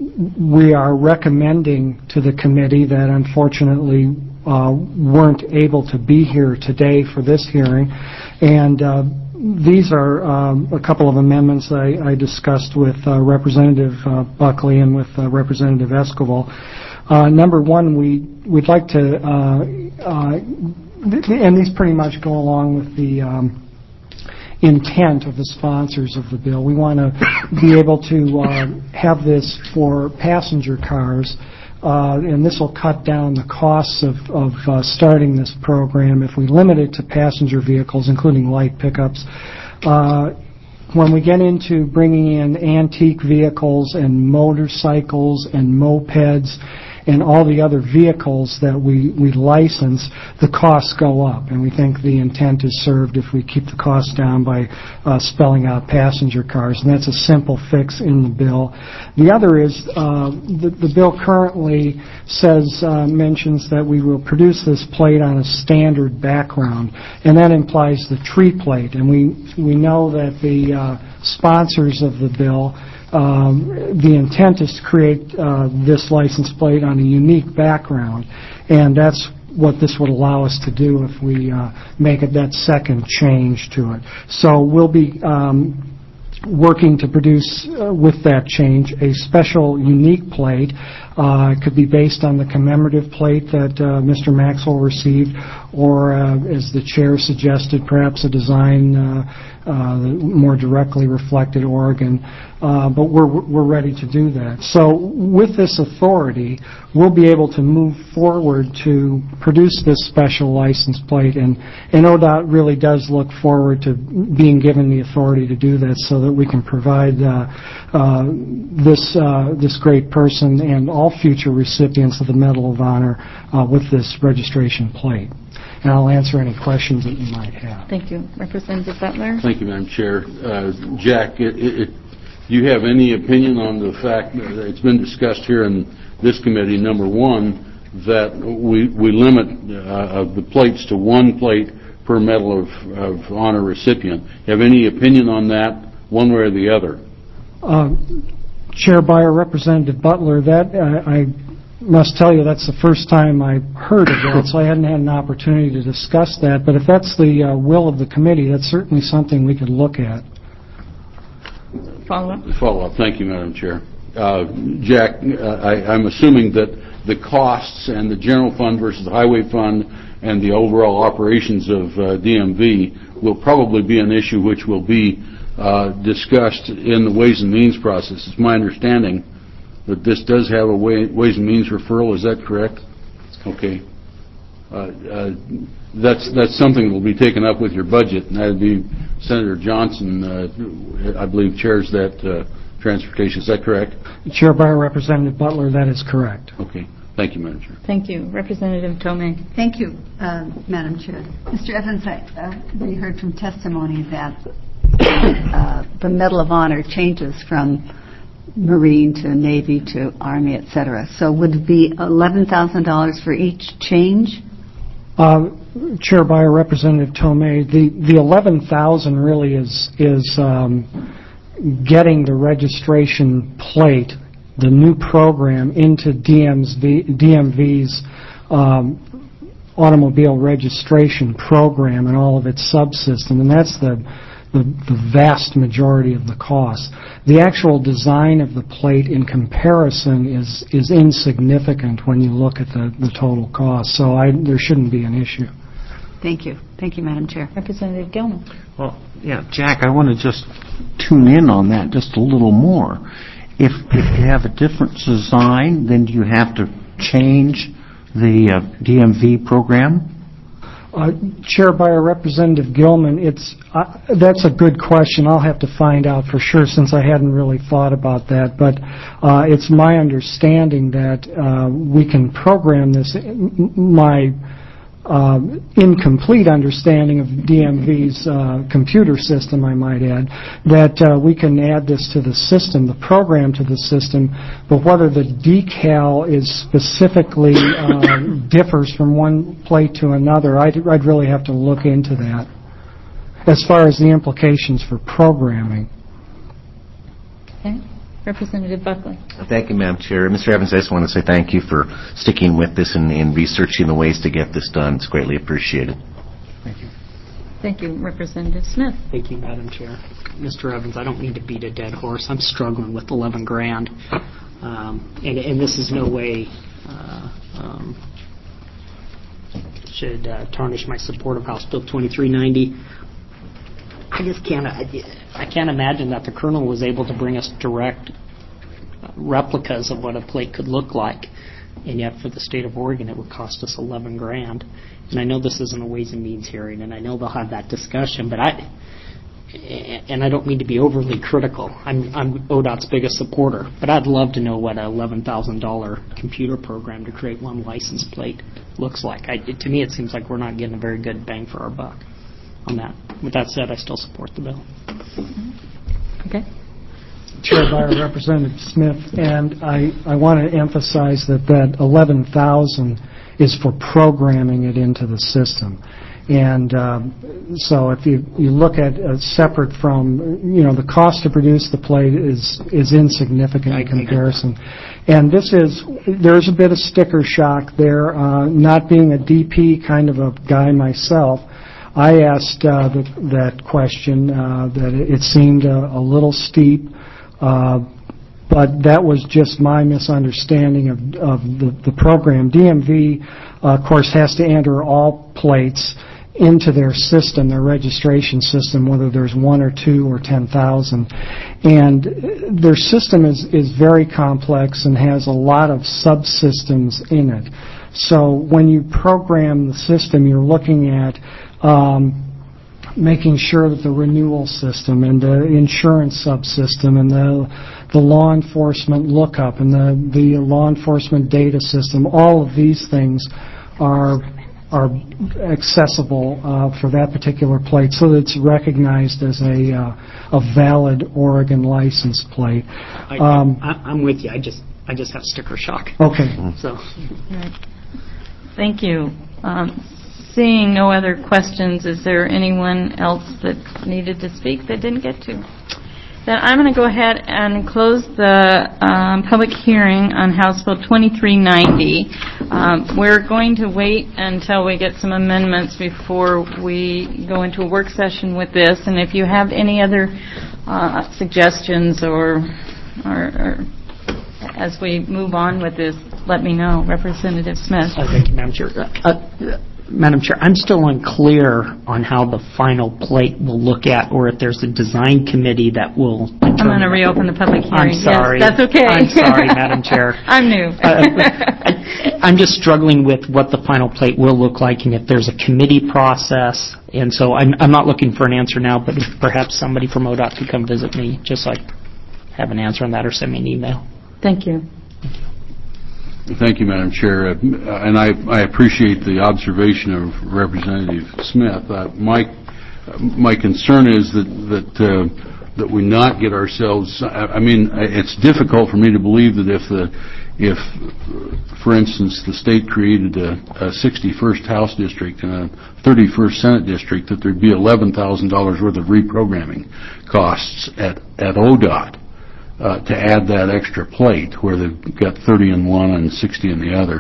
we are recommending to the committee that unfortunately uh, weren't able to be here today for this hearing, and uh, these are um, a couple of amendments I, I discussed with uh, Representative uh, Buckley and with uh, Representative Esquivel. Uh, number one, we, we'd like to, uh, uh, and these pretty much go along with the um, intent of the sponsors of the bill. We want to be able to uh, have this for passenger cars. Uh, and this will cut down the costs of, of uh, starting this program if we limit it to passenger vehicles, including light pickups. Uh, when we get into bringing in antique vehicles and motorcycles and mopeds and all the other vehicles that we, we license, the costs go up. And we think the intent is served if we keep the costs down by uh, spelling out passenger cars. And that's a simple fix in the bill. The other is uh, the, the bill currently says, uh, mentions that we will produce this plate on a standard background. And that implies the tree plate. And we, we know that the uh, sponsors of the bill, Um, the intent is to create uh, this license plate on a unique background, and that's what this would allow us to do if we uh, make it that second change to it. So we'll be um, working to produce, uh, with that change, a special unique plate. Uh, it could be based on the commemorative plate that uh, Mister Maxwell received, or, uh, as the chair suggested, perhaps a design uh, uh, that more directly reflected Oregon. Uh, but we're we're ready to do that. So with this authority, we'll be able to move forward to produce this special license plate, and, and O D O T really does look forward to being given the authority to do this so that we can provide uh, uh, this, uh, this great person and all future recipients of the Medal of Honor uh, with this registration plate. And I'll answer any questions that you might have. Thank you. Representative Butler? Thank you, Madam Chair. Uh, Jack, it, it, do you have any opinion on the fact that it's been discussed here in this committee, number one, that we, we limit uh, the plates to one plate per Medal of, of Honor recipient? You have any opinion on that, one way or the other? Uh, Chair Beyer, Representative Butler, that uh, I must tell you that's the first time I heard of that, so I hadn't had an opportunity to discuss that. But if that's the uh, will of the committee, that's certainly something we could look at. Follow-up? Follow-up. Thank you, Madam Chair. Uh, Jack, uh, I, I'm assuming that the costs and the general fund versus the highway fund and the overall operations of uh, D M V will probably be an issue which will be uh, discussed in the Ways and Means process. It's my understanding that this does have a way, Ways and Means referral. Is that correct? Okay. Uh, uh, that's that's something that will be taken up with your budget, and that would be Senator Johnson, uh, I believe, chairs that uh, transportation. Is that correct? Chair Beyer, Representative Butler, that is correct. Okay. Thank you, Madam Chair. Thank you. Representative Tomei. Thank you, uh, Madam Chair. Mister Evans, I, uh, we heard from testimony that uh, the Medal of Honor changes from Marine to Navy to Army, et cetera. So would it be eleven thousand dollars for each change? Uh, Chair Beyer, Representative Tomei, the, the eleven thousand dollars really is, is um, getting the registration plate, the new program, into D M V, D M V's um, automobile registration program and all of its subsystem, and that's the the, the vast majority of the cost. The actual design of the plate in comparison is, is insignificant when you look at the, the total cost, so I, there shouldn't be an issue. Thank you. Thank you, Madam Chair. Representative Gilman. Well, yeah, Jack, I want to just tune in on that just a little more. If, if you have a different design, then do you have to change the uh, D M V program? Uh, Chair by Representative Gilman, it's uh, that's a good question. I'll have to find out for sure since I hadn't really thought about that. But uh, it's my understanding that uh, we can program this. My uh, incomplete understanding of D M V's uh, computer system, I might add, that uh, we can add this to the system, the program to the system, but whether the decal is specifically uh, differs from one plate to another, I'd, I'd really have to look into that as far as the implications for programming. Okay. Representative Buckley. Thank you, Madam Chair. Mister Evans, I just want to say thank you for sticking with this and, and researching the ways to get this done. It's greatly appreciated. Thank you. Thank you, Representative Smith. Thank you, Madam Chair. Mister Evans, I don't mean to beat a dead horse. I'm struggling with eleven grand. Um, and, and this is no way uh, um, should uh, tarnish my support of House Bill twenty-three ninety. I just can't, I, I can't imagine that the Colonel was able to bring us direct replicas of what a plate could look like. And yet for the state of Oregon, it would cost us eleven grand. And I know this isn't a Ways and Means hearing, and I know they'll have that discussion, but I, and I don't mean to be overly critical. I'm, I'm O D O T's biggest supporter, but I'd love to know what an eleven thousand dollars computer program to create one license plate looks like. I, it, to me, it seems like we're not getting a very good bang for our buck on that. With that said, I still support the bill. Okay. Chair by Representative Smith, and I, I want to emphasize that that eleven thousand is for programming it into the system. And um, so if you, you look at uh, separate from, you know, the cost to produce the plate is, is insignificant in comparison. And this is, there's a bit of sticker shock there. Uh, not being a D P kind of a guy myself, I asked uh, the, that question, uh, that it, it seemed a, a little steep, uh, but that was just my misunderstanding of, of the, the program. D M V, uh, of course, has to enter all plates into their system, their registration system, whether there's one or two or ten thousand. And their system is, is very complex and has a lot of subsystems in it. So when you program the system, you're looking at um, making sure that the renewal system and the insurance subsystem and the the law enforcement lookup and the, the law enforcement data system, all of these things are are accessible uh, for that particular plate, so that it's recognized as a uh, a valid Oregon license plate. I, Um, I, I'm with you. I just I just have sticker shock. okay. So. Right. Thank you. Um, seeing no other questions, is there anyone else that needed to speak that didn't get to? Then I'm going to go ahead and close the um, public hearing on House Bill twenty-three ninety. Um, we're going to wait until we get some amendments before we go into a work session with this. And if you have any other uh, suggestions or, or, or as we move on with this, let me know. Representative Smith. Oh, thank you, Madam Chair. Uh, uh, Madam Chair, I'm still unclear on how the final plate will look at, or if there's a design committee that will determine. I'm going to reopen the public hearing. I'm sorry. Yes, that's okay. I'm sorry, Madam Chair. I'm new. uh, I, I'm just struggling with what the final plate will look like, and if there's a committee process. And so I'm, I'm not looking for an answer now, but if perhaps somebody from O D O T could come visit me, just so I have an answer on that, or send me an email. Thank you. Thank you, Madam Chair. Uh, and I, I appreciate the observation of Representative Smith. Uh, my, uh, my concern is that, that, uh, that we not get ourselves, I, I mean, it's difficult for me to believe that if the, if, for instance, the state created a, a sixty-first House district and a thirty-first Senate district, that there'd be eleven thousand dollars worth of reprogramming costs at, at O D O T. Uh, to add that extra plate where they've got thirty in one and sixty in the other.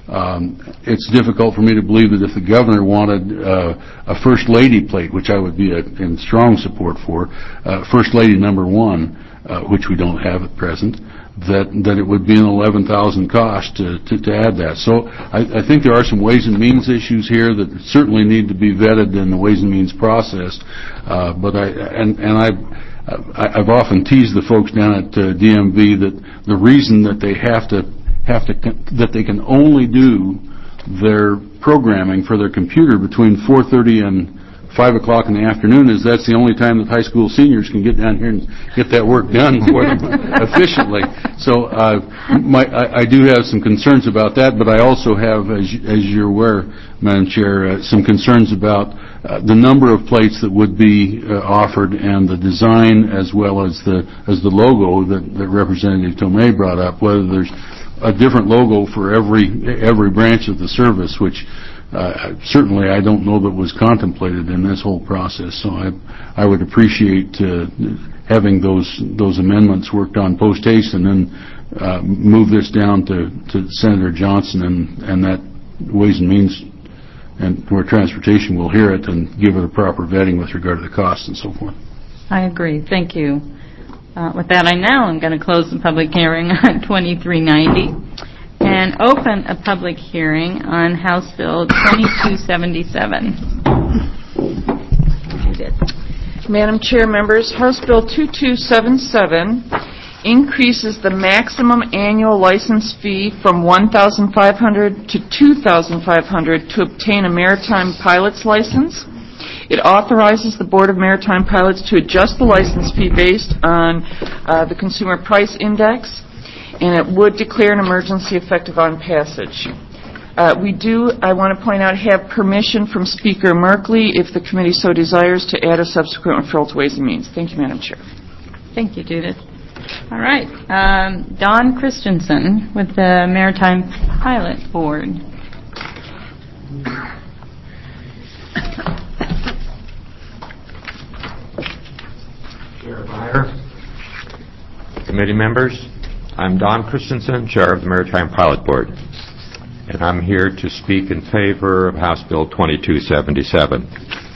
Um, it's difficult for me to believe that if the governor wanted uh, a First Lady plate, which I would be a, in strong support for, uh, First Lady number one, uh, which we don't have at present, that that it would be an eleven thousand cost to, to, to add that. So I, I think there are some Ways and Means issues here that certainly need to be vetted in the Ways and Means process. Uh, but I and and I. I've often teased the folks down at uh, D M V that the reason that they have to have to that they can only do their programming for their computer between four thirty and five o'clock in the afternoon is that's the only time that high school seniors can get down here and get that work done for them efficiently. So uh, my, I, I do have some concerns about that, but I also have, as, as you're aware, Madam Chair, uh, some concerns about uh, the number of plates that would be uh, offered and the design as well as the as the logo that, that Representative Tomei brought up, whether there's a different logo for every every branch of the service, which Uh, certainly, I don't know that was contemplated in this whole process. So I, I would appreciate uh, having those those amendments worked on post haste, and then uh, move this down to, to Senator Johnson and, and that Ways and Means, and where Transportation will hear it and give it a proper vetting with regard to the costs and so forth. I agree. Thank you. Uh, with that, I now am going to close the public hearing on twenty-three ninety. And open a public hearing on House Bill twenty-two seventy-seven. Madam Chair, members, House Bill twenty-two seventy-seven increases the maximum annual license fee from one thousand five hundred dollars to two thousand five hundred dollars to obtain a maritime pilot's license. It authorizes the Board of Maritime Pilots to adjust the license fee based on uh, the Consumer Price Index, and it would declare an emergency effective on passage. Uh, we do, I want to point out, have permission from Speaker Merkley, if the committee so desires, to add a subsequent referral to Ways and Means. Thank you, Madam Chair. Thank you, Judith. All right. Um, Don Christensen with the Maritime Pilot Board. Chair Beyer, committee members, I'm Don Christensen, Chair of the Maritime Pilot Board, and I'm here to speak in favor of House Bill twenty-two seventy-seven.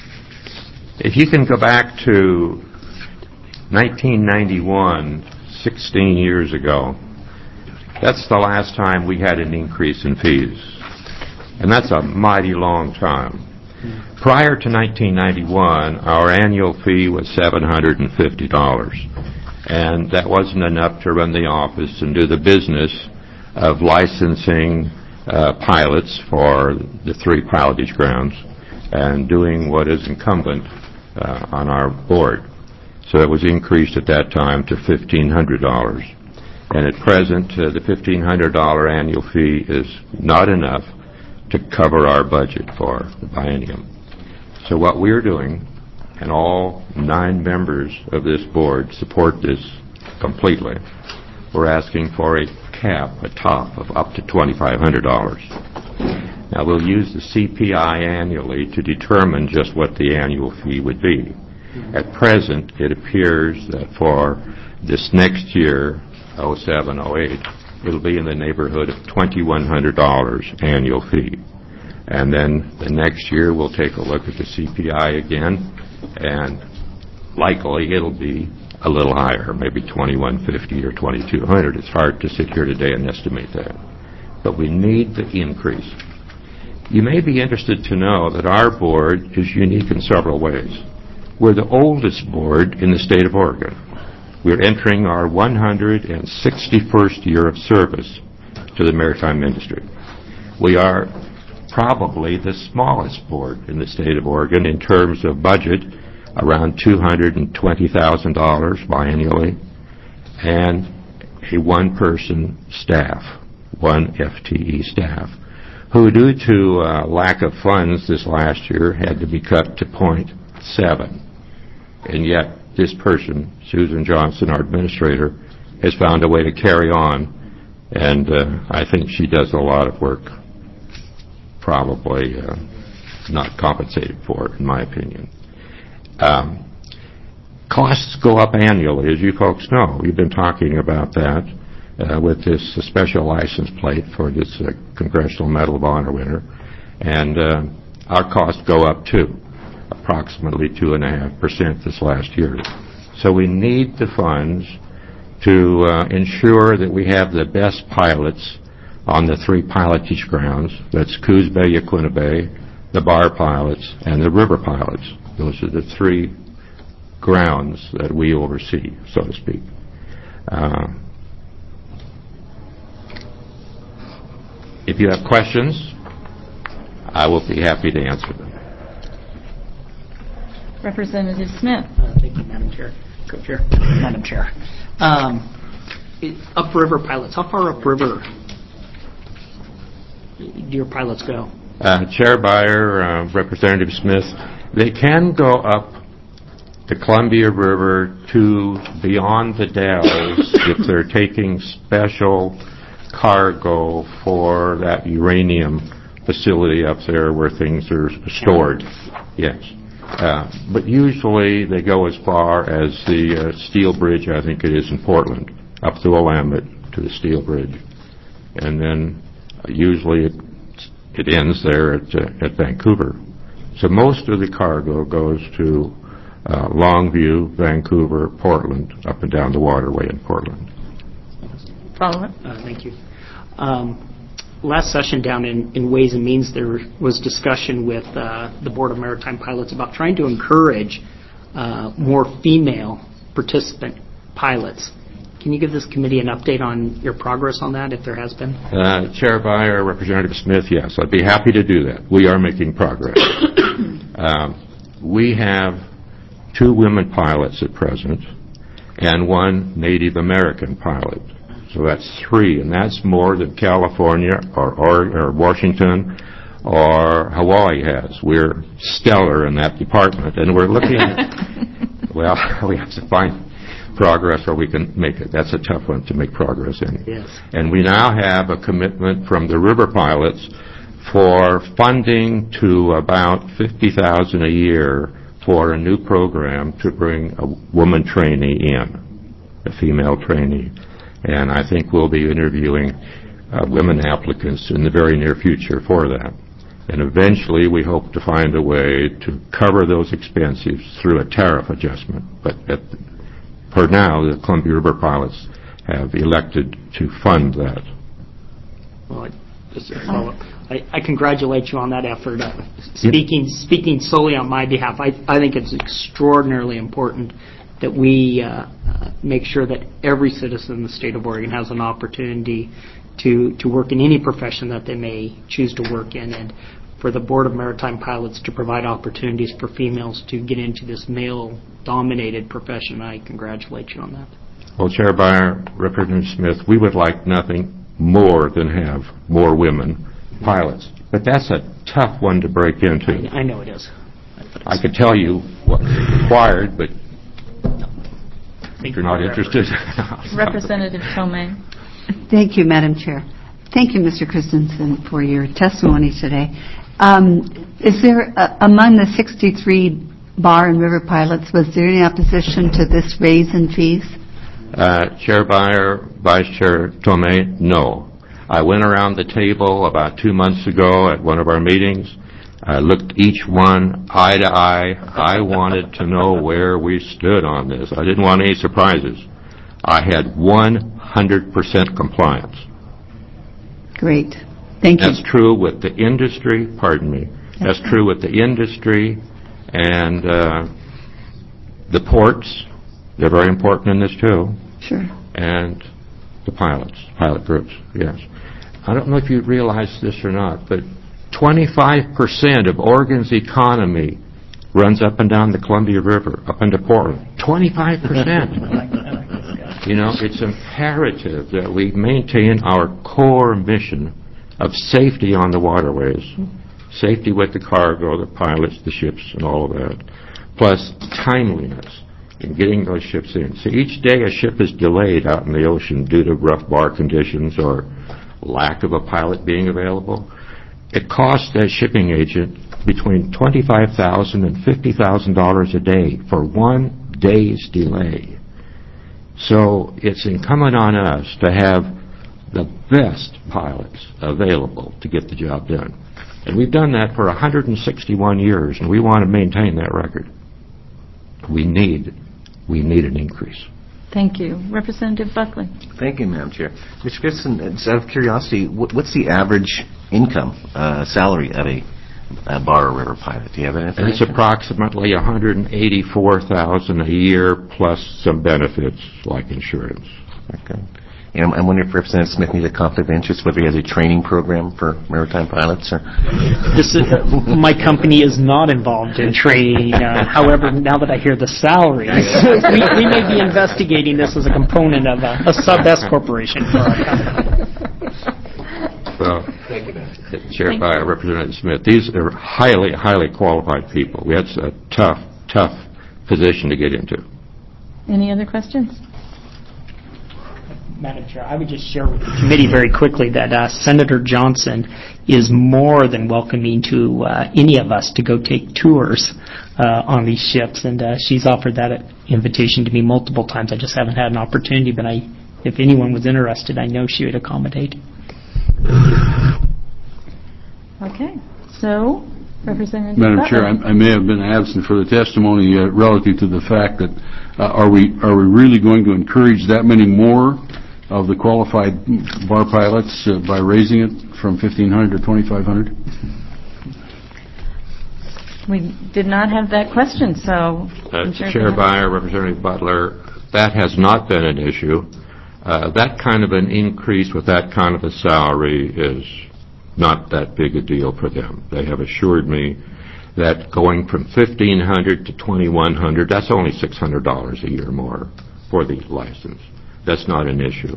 If you can go back to nineteen ninety-one, sixteen years ago, that's the last time we had an increase in fees, and that's a mighty long time. Prior to nineteen ninety-one, our annual fee was seven hundred fifty dollars. And that wasn't enough to run the office and do the business of licensing uh, pilots for the three pilotage grounds and doing what is incumbent uh, on our board. So it was increased at that time to fifteen hundred dollars. And at present, uh, the fifteen hundred dollars annual fee is not enough to cover our budget for the biennium. So what we're doing, and all nine members of this board support this completely, we're asking for a cap, a top of up to twenty-five hundred dollars. Now, we'll use the C P I annually to determine just what the annual fee would be. At present, it appears that for this next year, oh seven oh eight, it'll be in the neighborhood of twenty-one hundred dollars annual fee. And then the next year, we'll take a look at the C P I again, and likely it'll be a little higher, maybe twenty-one fifty or twenty-two hundred. It's hard to sit here today and estimate that. But we need the increase. You may be interested to know that our board is unique in several ways. We're the oldest board in the state of Oregon. We're entering our one hundred sixty-first year of service to the maritime industry. We are probably the smallest board in the state of Oregon in terms of budget, around two hundred twenty thousand dollars biannually, and a one-person staff, one F T E staff, who due to uh, lack of funds this last year had to be cut to point seven. And yet this person, Susan Johnson, our administrator, has found a way to carry on, and uh, I think she does a lot of work, probably uh, not compensated for, in my opinion. Um, costs go up annually, as you folks know. We've been talking about that. uh, with this uh, special license plate for this uh, Congressional Medal of Honor winner. And uh, our costs go up too, approximately two and a half percent this last year. So we need the funds to uh, ensure that we have the best pilots on the three pilotage grounds. That's Coos Bay, Yaquina Bay, the bar pilots, and the river pilots. Those are the three grounds that we oversee, so to speak. Uh, if you have questions, I will be happy to answer them. Representative Smith. Uh, Thank you, Madam Chair. Co-Chair. Madam Chair. Um, it- Upriver pilots, how far upriver do your pilots go? Uh, Chair Beyer, uh, Representative Smith, they can go up the Columbia River to beyond the Dalles if they're taking special cargo for that uranium facility up there where things are stored. Yes. Uh, but usually they go as far as the uh, steel bridge, I think it is in Portland, up the Willamette to the steel bridge. And then uh, usually it, it ends there at, uh, at Vancouver. So most of the cargo goes to uh, Longview, Vancouver, Portland, up and down the waterway in Portland. Follow-up. Uh, Thank you. Um, Last session down in, in Ways and Means, there was discussion with uh, the Board of Maritime Pilots about trying to encourage uh, more female participant pilots. Can you give this committee an update on your progress on that, if there has been? Uh, Chair Beyer, Representative Smith, yes, I'd be happy to do that. We are making progress. um, we have two women pilots at present and one Native American pilot. So that's three, and that's more than California or, or, or Washington or Hawaii has. We're stellar in that department, and we're looking at, well, we have to find progress where we can make it. That's a tough one to make progress in. Yes. And we now have a commitment from the river pilots for funding to about fifty thousand dollars a year for a new program to bring a woman trainee in, a female trainee. And I think we'll be interviewing uh, women applicants in the very near future for that. And eventually we hope to find a way to cover those expenses through a tariff adjustment. But at, for now, the Columbia River pilots have elected to fund that. Well, I, just a follow-up. I, I congratulate you on that effort. Uh, speaking speaking solely on my behalf, I, I think it's extraordinarily important that we uh, uh, make sure that every citizen in the state of Oregon has an opportunity to, to work in any profession that they may choose to work in, and for the Board of Maritime Pilots to provide opportunities for females to get into this male-dominated profession. I congratulate you on that. Well, Chair Beyer, Representative Smith, we would like nothing more than have more women pilots. But that's a tough one to break into. I, I know it is. I could tell you what's required, but Thank if you're not interested. Representative Tomei. Thank you, Madam Chair. Thank you, Mister Christensen, for your testimony today. Um, is there, uh, among the sixty-three bar and river pilots, was there any opposition to this raise in fees? Uh, Chair Beyer, Vice Chair Tomei, no. I went around the table about two months ago at one of our meetings. I looked each one eye to eye. I wanted to know where we stood on this. I didn't want any surprises. I had one hundred percent compliance. Great. Thank you. That's true with the industry, pardon me, that's true with the industry and uh, the ports. They're very important in this too. Sure. And the pilots, pilot groups, yes. I don't know if you realize this or not, but twenty-five percent of Oregon's economy runs up and down the Columbia River, up into Portland. twenty-five percent. You know, it's imperative that we maintain our core mission of safety on the waterways, safety with the cargo, the pilots, the ships, and all of that, plus timeliness in getting those ships in. So each day a ship is delayed out in the ocean due to rough bar conditions or lack of a pilot being available. It costs that shipping agent between twenty-five thousand dollars and fifty thousand dollars a day for one day's delay. So it's incumbent on us to have the best pilots available to get the job done. And we've done that for one hundred sixty-one years, and we want to maintain that record. We need, we need an increase. Thank you. Representative Buckley. Thank you, Madam Chair. Mister Gibson, just out of curiosity, what, what's the average income, uh, salary of a, a bar or river pilot? Do you have that information? It's approximately one hundred eighty-four thousand dollars a year plus some benefits like insurance. Okay. And I'm wondering if Representative Smith needs a conflict of interest, whether he has a training program for maritime pilots or... This is, uh, my company is not involved in training. Uh, however, now that I hear the salaries, we, we may be investigating this as a component of a, a sub-S corporation for our company. Well, thank you, Chair by Representative Smith. These are highly, highly qualified people. We had a tough, tough position to get into. Any other questions? Madam Chair, I would just share with the committee very quickly that uh, Senator Johnson is more than welcoming to uh, any of us to go take tours uh, on these ships, and uh, she's offered that invitation to me multiple times. I just haven't had an opportunity, but I, if anyone was interested, I know she would accommodate. Okay. So, Representative Madam Butler. Chair, I, I may have been absent for the testimony uh, relative to the fact that uh, are we are we really going to encourage that many more of the qualified bar pilots uh, by raising it from fifteen hundred to twenty-five hundred? We did not have that question, so... Uh, Chair Byer, Representative Butler, that has not been an issue. Uh, that kind of an increase with that kind of a salary is not that big a deal for them. They have assured me that going from fifteen hundred to twenty-one hundred, that's only six hundred dollars a year more for the license. That's not an issue.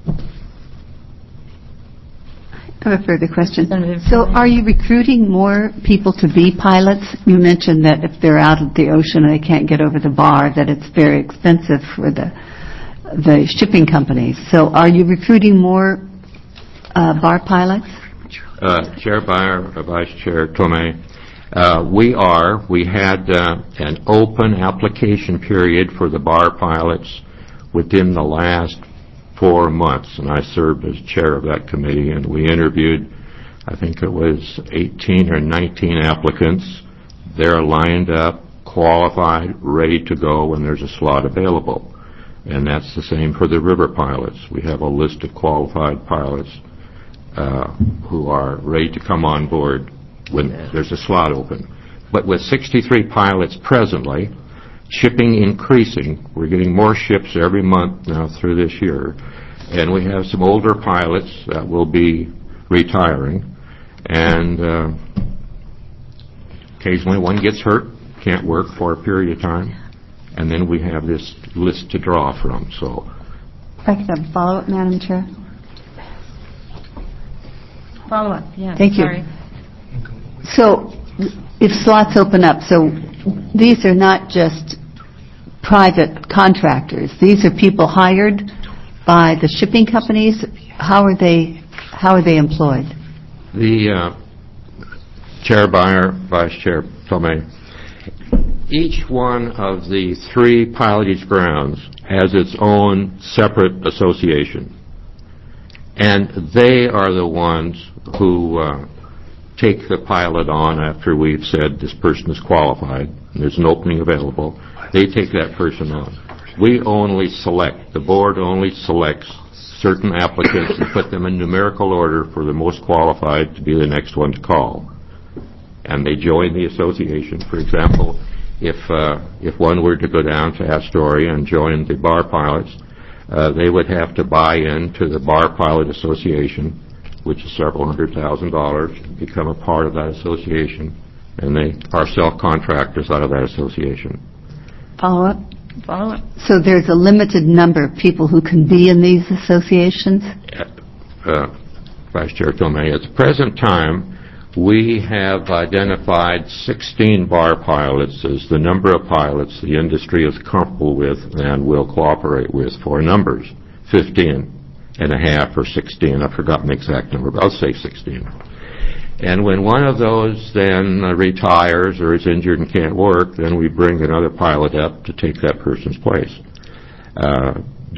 I have a further question. So are you recruiting more people to be pilots? You mentioned that if they're out at the ocean and they can't get over the bar, that it's very expensive for the the shipping companies. So are you recruiting more uh, bar pilots? Uh, Chair Byer, uh, Vice Chair Tomei, uh, we are. We had uh, an open application period for the bar pilots within the last four months, and I served as chair of that committee, and we interviewed, I think it was eighteen or nineteen applicants. They're lined up, qualified, ready to go when there's a slot available. And that's the same for the river pilots. We have a list of qualified pilots uh, who are ready to come on board when there's a slot open. But with sixty-three pilots presently, shipping increasing, we're getting more ships every month now through this year, and we have some older pilots that will be retiring, and uh, occasionally one gets hurt, can't work for a period of time, and then we have this list to draw from. So, If I could have a follow-up, Madam Chair. Follow-up, yeah. Thank you. Sorry. So if slots open up, so these are not just private contractors. These are people hired by the shipping companies. How are they, how are they employed? The uh, Chair Byer, Vice Chair Tomei, each one of the three pilotage grounds has its own separate association. And they are the ones who uh, take the pilot on after we've said this person is qualified and there's an opening available. They take that person on. We only select, the board only selects certain applicants and put them in numerical order for the most qualified to be the next one to call. And they join the association. For example, if uh, if one were to go down to Astoria and join the bar pilots, uh, they would have to buy into the Bar Pilot Association, which is several hundred thousand dollars, become a part of that association, and they are self-contractors out of that association. Follow-up? Follow-up. So there's a limited number of people who can be in these associations? Uh, Vice Chair Tomei, at the present time, we have identified sixteen bar pilots as the number of pilots the industry is comfortable with and will cooperate with for numbers, fifteen and a half or sixteen. I've forgotten the exact number, but I'll say sixteen. And when one of those then uh, retires or is injured and can't work, then we bring another pilot up to take that person's place. Uh,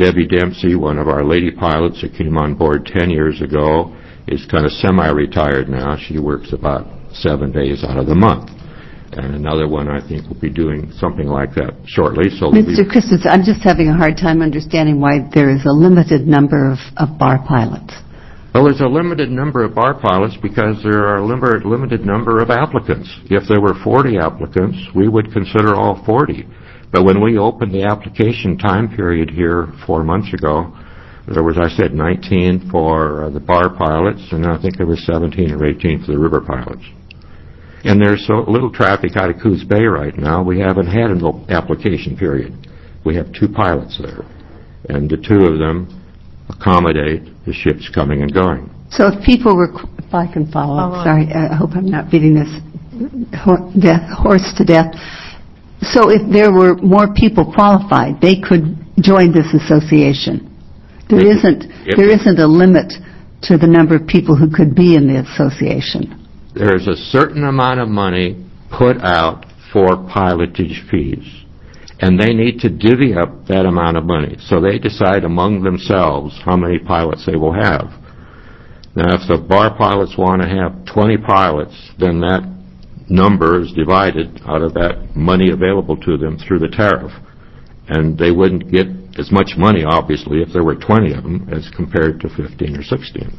Debbie Dempsey, one of our lady pilots that came on board ten years ago, is kind of semi-retired now. She works about seven days out of the month. And another one, I think, will be doing something like that shortly. So Mister Christensen, I'm just having a hard time understanding why there is a limited number of, of bar pilots. Well, there's a limited number of bar pilots because there are a limited, limited number of applicants. If there were forty applicants, we would consider all forty. But when we opened the application time period here four months ago, there was, I said, nineteen for uh, the bar pilots, and I think there was seventeen or eighteen for the river pilots. And there's so little traffic out of Coos Bay right now, we haven't had an application period. We have two pilots there, and the two of them accommodate the ships coming and going. So if people were, if I can follow up, sorry, I hope I'm not beating this ho- death, horse to death. So if there were more people qualified, they could join this association. There isn't, there isn't a limit to the number of people who could be in the association. There's a certain amount of money put out for pilotage fees, and they need to divvy up that amount of money. So they decide among themselves how many pilots they will have. Now, if the bar pilots want to have twenty pilots, then that number is divided out of that money available to them through the tariff. And they wouldn't get as much money, obviously, if there were twenty of them as compared to fifteen or sixteen.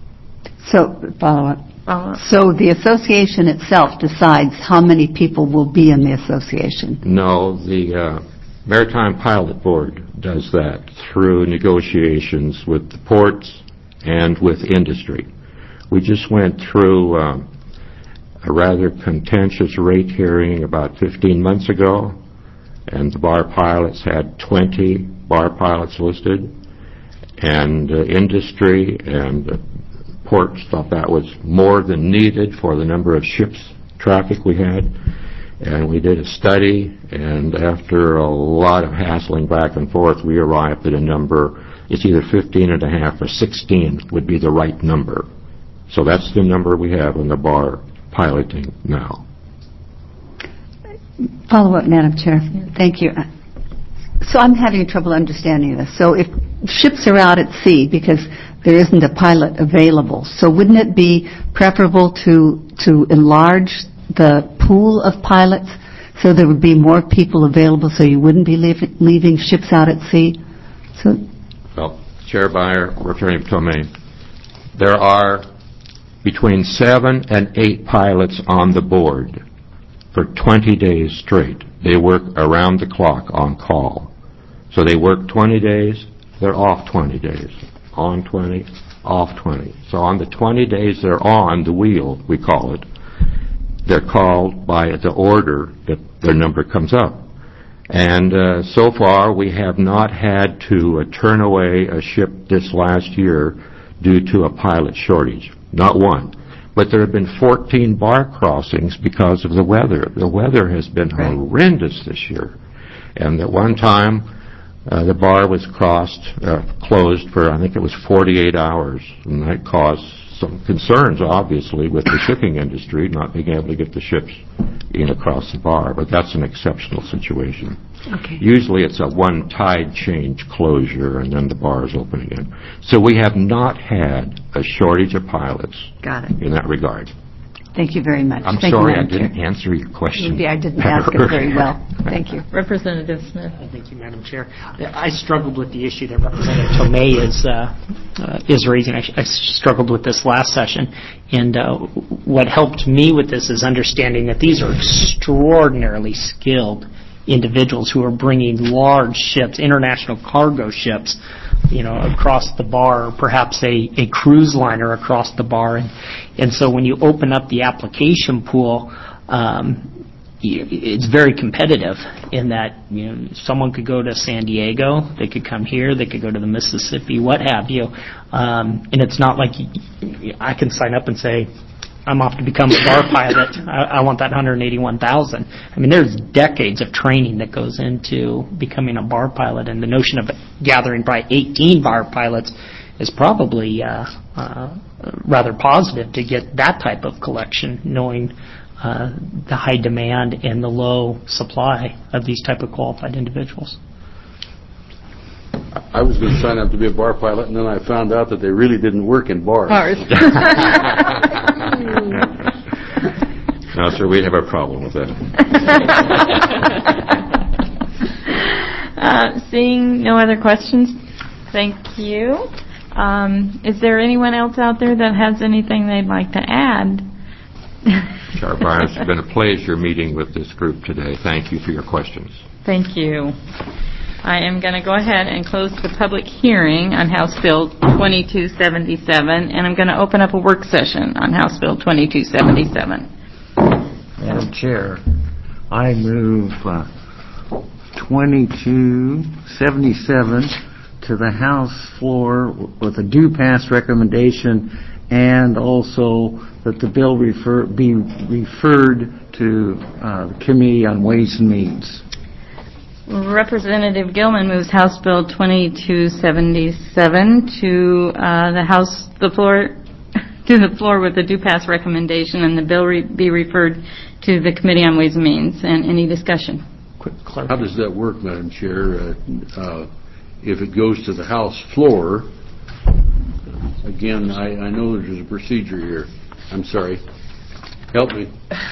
So, follow up. Uh, so the association itself decides how many people will be in the association? No, the uh, Maritime Pilot Board does that through negotiations with the ports and with industry. We just went through um, a rather contentious rate hearing about fifteen months ago, and the bar pilots had twenty bar pilots listed, and uh, industry and uh, ports thought that was more than needed for the number of ships traffic we had. And we did a study, and after a lot of hassling back and forth, we arrived at a number. It's either fifteen and a half or sixteen would be the right number. So that's the number we have in the bar piloting now. Follow up, Madam Chair. Thank you. So I'm having trouble understanding this. So if ships are out at sea because there isn't a pilot available, so wouldn't it be preferable to to enlarge the pool of pilots so there would be more people available so you wouldn't be leave, leaving ships out at sea? So, well, Chair Beyer, Representative Tomei, there are between seven and eight pilots on the board for twenty days straight. They work around the clock on call. So they work twenty days, they're off twenty days. On twenty, off twenty. So on the twenty days they're on the wheel, we call it, they're called by the order that their number comes up. And uh, so far we have not had to uh, turn away a ship this last year due to a pilot shortage. Not one. But there have been fourteen bar crossings because of the weather. The weather has been horrendous this year. And at one time, uh, the bar was crossed, uh, closed for, I think it was forty-eight hours. And that caused some concerns, obviously, with the shipping industry, not being able to get the ships in across the bar. But that's an exceptional situation. Okay. Usually it's a one tide change closure and then the bar is open again. So we have not had a shortage of pilots. Got it. In that regard. Thank you very much. I'm Thank sorry you, I Madam didn't Chair. answer your question. Maybe I didn't ask it very well. Thank you. Representative Smith. Thank you, Madam Chair. I struggled with the issue that Representative Tomei is uh, uh, is raising. I, I struggled with this last session, and uh, what helped me with this is understanding that these are extraordinarily skilled individuals who are bringing large ships, international cargo ships, you know, across the bar, or perhaps a, a cruise liner across the bar. And, and so when you open up the application pool, um, it's very competitive in that, you know, someone could go to San Diego, they could come here, they could go to the Mississippi, what have you. Um, and it's not like you, I can sign up and say, I'm off to become a bar pilot. I, I want that one hundred eighty-one thousand dollars. I mean, there's decades of training that goes into becoming a bar pilot, and the notion of gathering probably eighteen bar pilots is probably uh, uh, rather positive to get that type of collection, knowing uh, the high demand and the low supply of these type of qualified individuals. I was going to sign up to be a bar pilot, and then I found out that they really didn't work in bars. Bars. No, sir, we'd have a problem with that. uh, seeing no other questions, thank you. Um, is there anyone else out there that has anything they'd like to add? Sheriff Byers, it's been a pleasure meeting with this group today. Thank you for your questions. Thank you. I am going to go ahead and close the public hearing on House Bill twenty-two seventy-seven, and I'm going to open up a work session on House Bill twenty-two seventy-seven. Madam Chair, I move uh, twenty-two seventy-seven to the House floor with a due pass recommendation, and also that the bill refer, be referred to uh, the Committee on Ways and Means. Representative Gilman moves House Bill twenty-two seventy-seven to uh, the House, the floor, to the floor with a due pass recommendation, and the bill re- be referred to the Committee on Ways and Means. And any discussion? Quick How does that work, Madam Chair? Uh, uh, if it goes to the House floor, again, I, I know there's a procedure here. I'm sorry. Help me.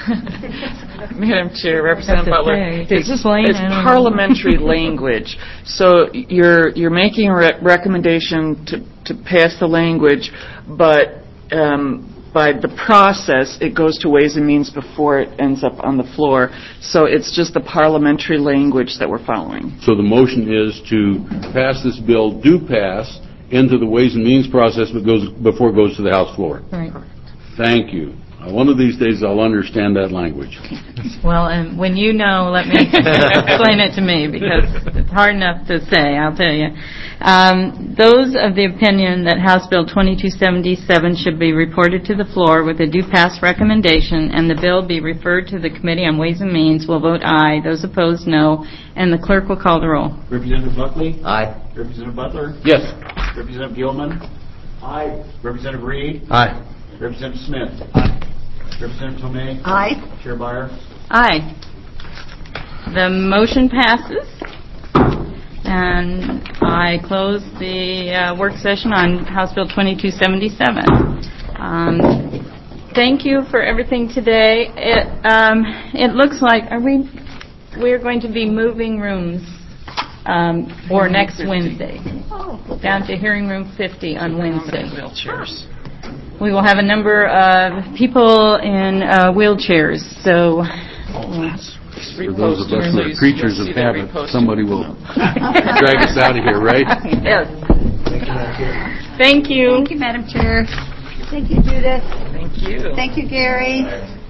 Madam Chair, Representative Butler, say, it's, explain, it's parliamentary language. So you're you're making a re- recommendation to, to pass the language, but um, by the process, it goes to Ways and Means before it ends up on the floor. So it's just the parliamentary language that we're following. So the motion is to pass this bill, do pass, into the Ways and Means process but goes, before it goes to the House floor. Right. Thank you. Uh, one of these days I'll understand that language. Well, and when you know, let me explain it to me, because it's hard enough to say, I'll tell you. Um, those of the opinion that House Bill twenty-two seventy-seven should be reported to the floor with a due pass recommendation and the bill be referred to the Committee on Ways and Means will vote aye. Those opposed, no. And the clerk will call the roll. Representative Buckley? Aye. Representative Butler? Yes. Representative Gilman? Aye. Representative Reed? Aye. Representative Smith? Aye. Representative Tomei? Aye. Chair Byer? Aye. The motion passes. And I close the uh, work session on House Bill twenty-two seventy-seven. Um, thank you for everything today. It, um, it looks like, are we, we're going to be moving rooms um, for next Wednesday. Down to hearing room fifty on Wednesday. Wheelchairs. We will have a number of people in uh, wheelchairs, so uh, for those of us who are creatures of habit, somebody will drag us out of here, right? Yes. Thank you. Thank you, Madam Chair. Thank you, Judith. Thank you. Thank you, Gary.